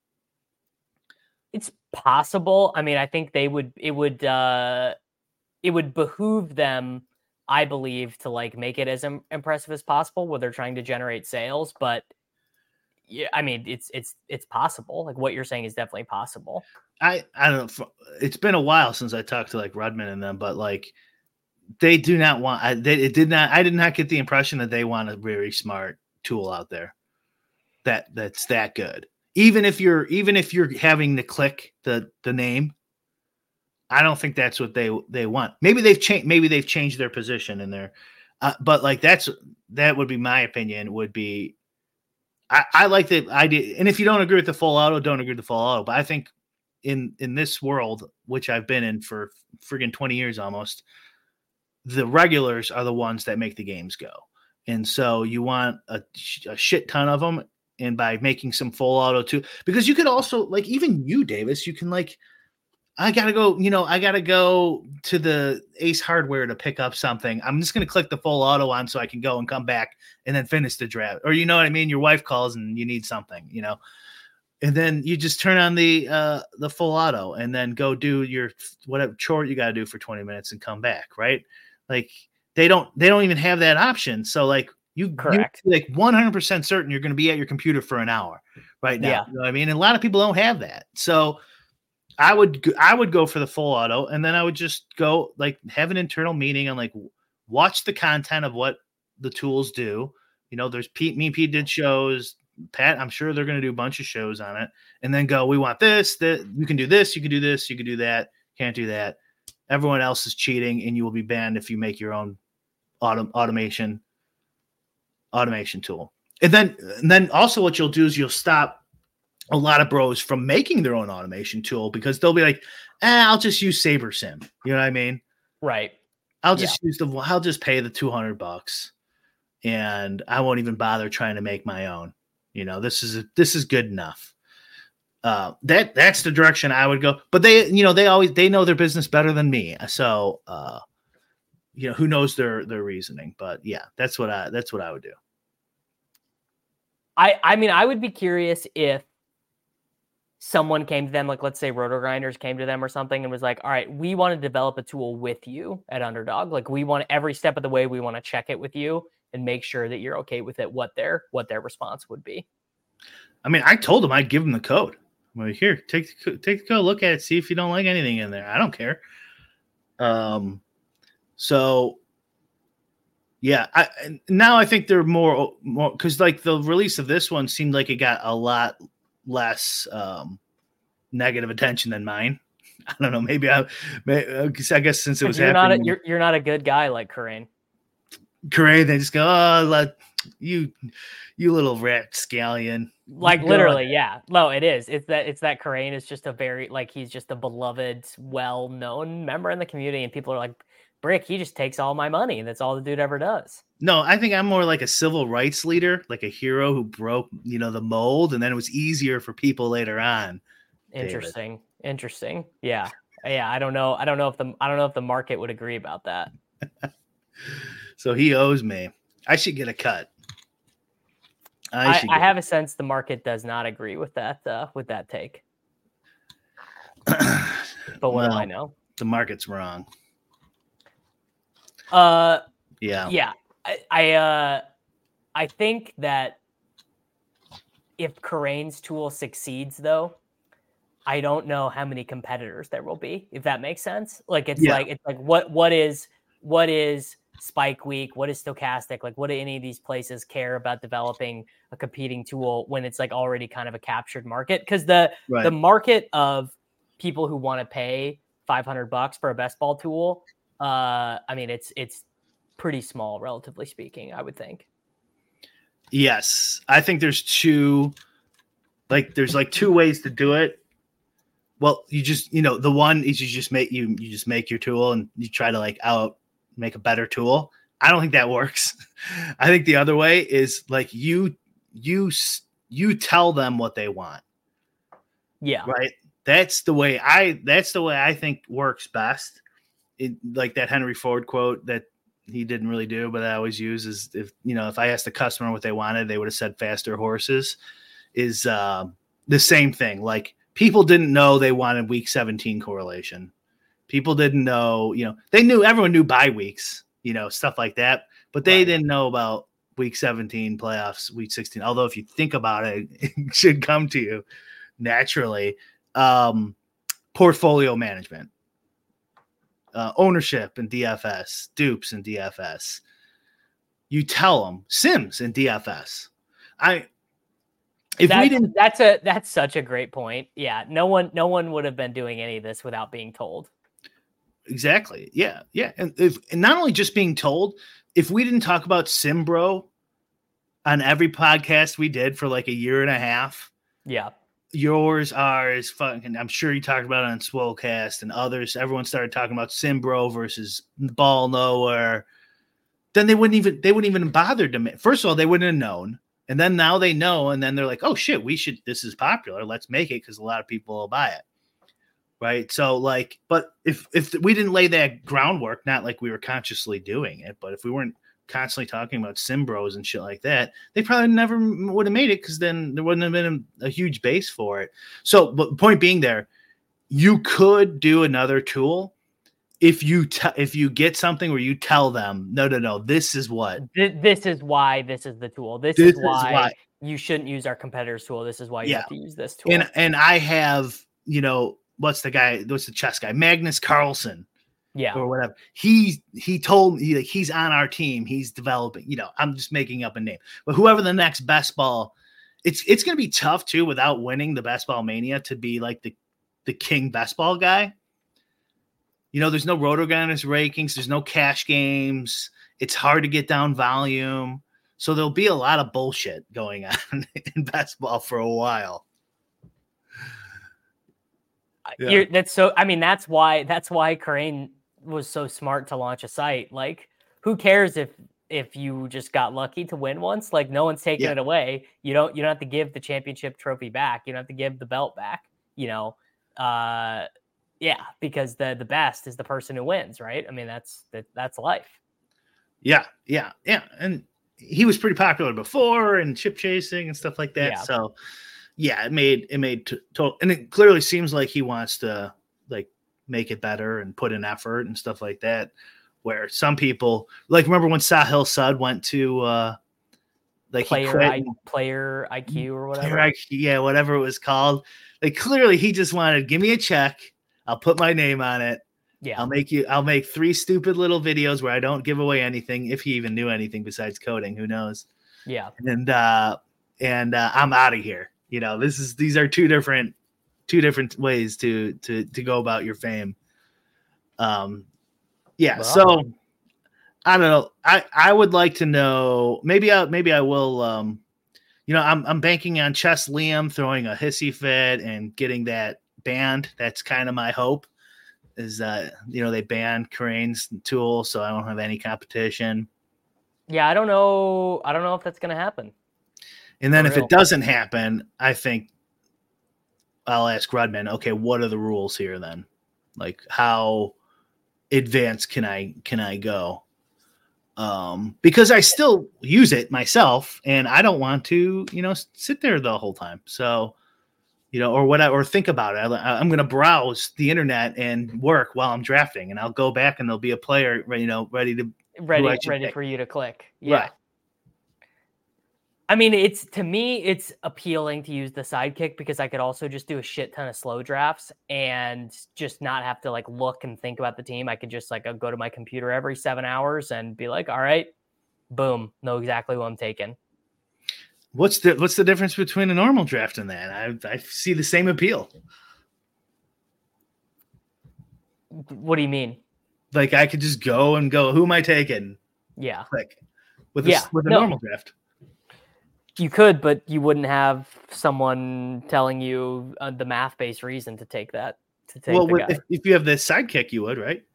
[SPEAKER 4] It's possible. I mean, I think it would behoove them, I believe, to like make it as impressive as possible where they're trying to generate sales, but yeah, I mean, it's possible. Like what you're saying is definitely possible.
[SPEAKER 3] I don't know. It's been a while since I talked to like Rudman and them, but like they do not want. I did not get the impression that they want a very smart tool out there that's that good. Even if you're having to click the name, I don't think that's what they want. Maybe they've changed their position in there, but like that would be my opinion. Would be. I like the idea, and if you don't agree with the full auto, don't agree with the full auto. But I think in this world, which I've been in for friggin' 20 years almost, the regulars are the ones that make the games go. And so you want a shit ton of them, and by making some full auto too, because you could also like, even you, Davis, you can like, I gotta go to the Ace Hardware to pick up something. I'm just gonna click the full auto on so I can go and come back and then finish the draft. Or you know what I mean? Your wife calls and you need something, and then you just turn on the full auto and then go do your whatever chore you gotta do for 20 minutes and come back, right? Like they don't even have that option. So like
[SPEAKER 4] Correct.
[SPEAKER 3] you're like 100% certain you're gonna be at your computer for an hour right now.
[SPEAKER 4] Yeah.
[SPEAKER 3] You know what I mean? And a lot of people don't have that. So I would go for the full auto, and then I would just go like have an internal meeting and like watch the content of what the tools do. There's Pete. Me and Pete did shows. Pat, I'm sure they're going to do a bunch of shows on it, and then go. We want this. That you can do this. You can do this. You can do that. Can't do that. Everyone else is cheating, and you will be banned if you make your own automation tool. And then also what you'll do is you'll stop a lot of bros from making their own automation tool, because they'll be like, I'll just use SaberSim. You know what I mean?
[SPEAKER 4] Right.
[SPEAKER 3] I'll just I'll just pay the $200 and I won't even bother trying to make my own. This is good enough. That's the direction I would go, but they know their business better than me. So, who knows their reasoning, but yeah, that's what I would do.
[SPEAKER 4] I mean, I would be curious if someone came to them, like let's say Roto Grinders came to them or something and was like, all right, we want to develop a tool with you at Underdog. Like we want every step of the way, we want to check it with you and make sure that you're okay with it, what their response would be.
[SPEAKER 3] I mean, I told them I'd give them the code. I'm like, here, take the code, look at it, see if you don't like anything in there. I don't care. So yeah, now I think they're more because like the release of this one seemed like it got a lot less negative attention than mine. I don't know. Maybe I guess since it was happening,
[SPEAKER 4] you're not a good guy like Corain.
[SPEAKER 3] They just go, oh, you little rapscallion.
[SPEAKER 4] Like literally, yeah. No, it is. It's that Corain is just a very he's just a beloved, well-known member in the community, and people are like, Brick, he just takes all my money, and that's all the dude ever does.
[SPEAKER 3] No, I think I'm more like a civil rights leader, like a hero who broke, the mold, and then it was easier for people later on.
[SPEAKER 4] Interesting. Yeah. I don't know if the market would agree about that.
[SPEAKER 3] So he owes me. I should get a cut.
[SPEAKER 4] I have a sense the market does not agree with that take. But what do I know?
[SPEAKER 3] The market's wrong.
[SPEAKER 4] Yeah. I think that if Corain's tool succeeds, though, I don't know how many competitors there will be, if that makes sense. Like it's like what is Spike Week? What is Stochastic? Like, what do any of these places care about developing a competing tool when it's like already kind of a captured market? Because the market of people who want to pay $500 for a best ball tool, I mean, it's pretty small, relatively speaking, I would think.
[SPEAKER 3] Yes, I think there's two ways to do it. Well, you just the one is you just make your tool and you try to make a better tool. I don't think that works. I think the other way is like you tell them what they want.
[SPEAKER 4] Yeah.
[SPEAKER 3] Right. That's the way I think works best. Like that Henry Ford quote that he didn't really do, but I always use is if I asked the customer what they wanted, they would have said faster horses. Is the same thing. Like people didn't know they wanted week 17 correlation. People didn't know, everyone knew bye weeks, stuff like that, but they didn't know about week 17 playoffs, week 16. Although if you think about it, it should come to you naturally. Portfolio management, ownership in DFS, dupes in DFS. You tell them Sims in DFS.
[SPEAKER 4] That's such a great point. Yeah. No one would have been doing any of this without being told.
[SPEAKER 3] Exactly. Yeah. Yeah. And not only just being told, if we didn't talk about Simbro on every podcast we did for like a year and a half.
[SPEAKER 4] Yeah.
[SPEAKER 3] Yours, ours, fucking, I'm sure you talked about it on Swolecast and others. Everyone started talking about Simbro versus Ball Nowhere. Then they wouldn't even bother to. First of all, they wouldn't have known. And then now they know, and then they're like, oh shit, this is popular. Let's make it because a lot of people will buy it. Right. So like, but if we didn't lay that groundwork, not like we were consciously doing it, but if we weren't constantly talking about sim bros and shit like that, they probably never would have made it, because then there wouldn't have been a huge base for it. So, but the point being there, you could do another tool if you get something where you tell them, no, this is what.
[SPEAKER 4] This is why this is the tool. This is why you shouldn't use our competitor's tool. This is why you have to use this tool.
[SPEAKER 3] And I have, what's the chess guy? Magnus Carlsen.
[SPEAKER 4] Yeah.
[SPEAKER 3] Or whatever. He told me he's on our team. He's developing, I'm just making up a name, but whoever the next best ball, it's going to be tough too, without winning the Best Ball Mania, to be like the king best ball guy. There's no Roto-Gunners rankings. There's no cash games. It's hard to get down volume. So there'll be a lot of bullshit going on in best ball for a while.
[SPEAKER 4] Yeah. That's why Crane was so smart to launch a site. Like, who cares if you just got lucky to win once? Like, no one's taking it away. You don't have to give the championship trophy back. You don't have to give the belt back. Because the best is the person who wins, right? I mean, that's life.
[SPEAKER 3] Yeah. And he was pretty popular before, and chip chasing and stuff like that. Yeah. So it made total, and it clearly seems like he wants to like make it better and put in effort and stuff like that. Where some people, like, remember when Sahil Sud went to
[SPEAKER 4] player IQ or whatever.
[SPEAKER 3] Whatever it was called. Like, clearly he just wanted, give me a check, I'll put my name on it.
[SPEAKER 4] Yeah.
[SPEAKER 3] I'll make 3 stupid little videos where I don't give away anything, if he even knew anything besides coding, who knows?
[SPEAKER 4] Yeah.
[SPEAKER 3] And I'm out of here. These are two different ways to go about your fame. So I don't know. I would like to know, maybe I will, I'm banking on Chess Liam throwing a hissy fit and getting that banned. That's kind of my hope, is that, they banned Crane's tool, so I don't have any competition.
[SPEAKER 4] Yeah. I don't know if that's going to happen.
[SPEAKER 3] And then if it doesn't happen, I think I'll ask Rudman, okay, what are the rules here then? Like, how advanced can I go? Because I still use it myself, and I don't want to, sit there the whole time. So, or whatever, or think about it. I'm going to browse the internet and work while I'm drafting, and I'll go back and there'll be a player, ready
[SPEAKER 4] for you to click. Yeah.
[SPEAKER 3] Right.
[SPEAKER 4] I mean, to me, it's appealing to use the Sidekick, because I could also just do a shit ton of slow drafts and just not have to like look and think about the team. I could just like go to my computer every 7 hours and be like, all right, boom, know exactly who I'm taking.
[SPEAKER 3] What's the difference between a normal draft and that? I see the same appeal.
[SPEAKER 4] What do you mean?
[SPEAKER 3] Like, I could just go, who am I taking?
[SPEAKER 4] Yeah.
[SPEAKER 3] Click. With a normal draft.
[SPEAKER 4] You could, but you wouldn't have someone telling you the math-based reason to take that.
[SPEAKER 3] If you have the Sidekick, you would, right?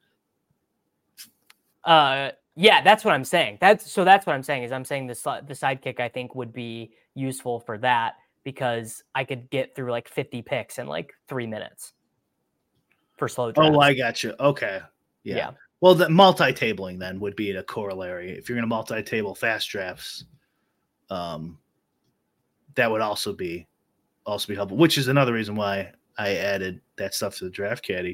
[SPEAKER 4] Yeah, that's what I'm saying. That's what I'm saying is, I'm saying the Sidekick, I think, would be useful for that, because I could get through like 50 picks in like 3 minutes for slow drafts.
[SPEAKER 3] Oh, I got you. Okay. Yeah. Well, the multi-tabling then would be a corollary. If you're going to multi-table fast drafts, that would also be helpful, which is another reason why I added that stuff to the Draft Caddy.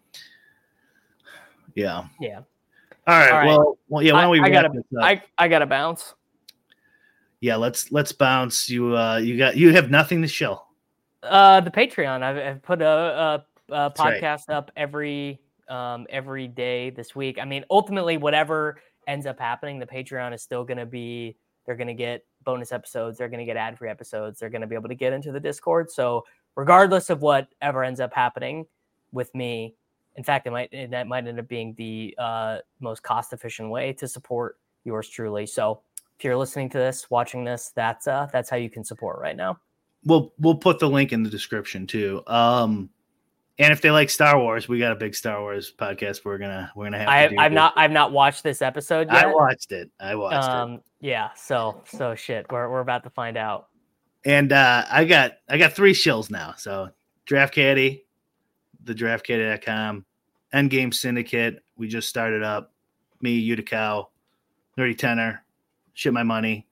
[SPEAKER 3] Yeah.
[SPEAKER 4] Yeah.
[SPEAKER 3] All right. Well, yeah. Why don't we wrap this up?
[SPEAKER 4] I gotta bounce.
[SPEAKER 3] Yeah. Let's bounce. You have nothing to show.
[SPEAKER 4] The Patreon. I've put a podcast up every day this week. I mean, ultimately, whatever ends up happening, the Patreon is still going to be. They're going to get bonus episodes. They're going to get ad-free episodes. They're going to be able to get into the Discord. So regardless of whatever ends up happening with me, in fact, that might end up being the most cost-efficient way to support yours truly. So if you're listening to this, watching this, that's how you can support right now.
[SPEAKER 3] We'll put the link in the description too. And if they like Star Wars, we got a big Star Wars podcast we're gonna have to do.
[SPEAKER 4] I've not watched this episode yet.
[SPEAKER 3] I watched it.
[SPEAKER 4] Yeah, so shit. We're about to find out.
[SPEAKER 3] And I got 3 shills now. So Draft Caddy, thedraftcaddy.com, Endgame Syndicate. We just started up. Me, Utica, Nerdy Tenor, Shit My Money,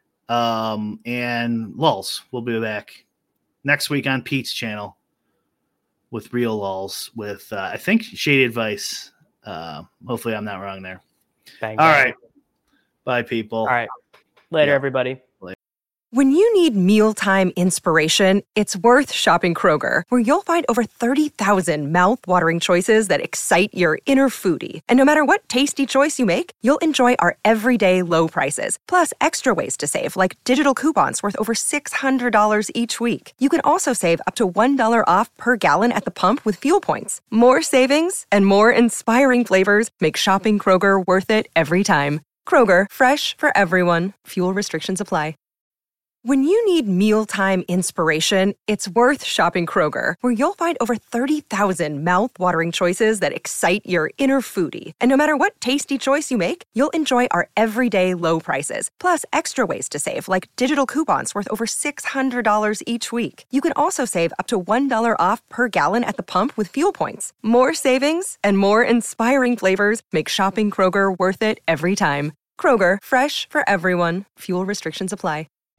[SPEAKER 3] and Lulz. We'll be back next week on Pete's channel with Real Lulz with I think Shady Advice. Hopefully I'm not wrong there.
[SPEAKER 4] Thank
[SPEAKER 3] All
[SPEAKER 4] you.
[SPEAKER 3] right. Bye, people.
[SPEAKER 4] All right. Later, everybody.
[SPEAKER 5] When you need mealtime inspiration, it's worth shopping Kroger, where you'll find over 30,000 mouth-watering choices that excite your inner foodie. And no matter what tasty choice you make, you'll enjoy our everyday low prices, plus extra ways to save, like digital coupons worth over $600 each week. You can also save up to $1 off per gallon at the pump with fuel points. More savings and more inspiring flavors make shopping Kroger worth it every time. Kroger, fresh for everyone. Fuel restrictions apply. When you need mealtime inspiration, it's worth shopping Kroger, where you'll find over 30,000 mouth-watering choices that excite your inner foodie. And no matter what tasty choice you make, you'll enjoy our everyday low prices, plus extra ways to save, like digital coupons worth over $600 each week. You can also save up to $1 off per gallon at the pump with fuel points. More savings and more inspiring flavors make shopping Kroger worth it every time. Kroger, fresh for everyone. Fuel restrictions apply.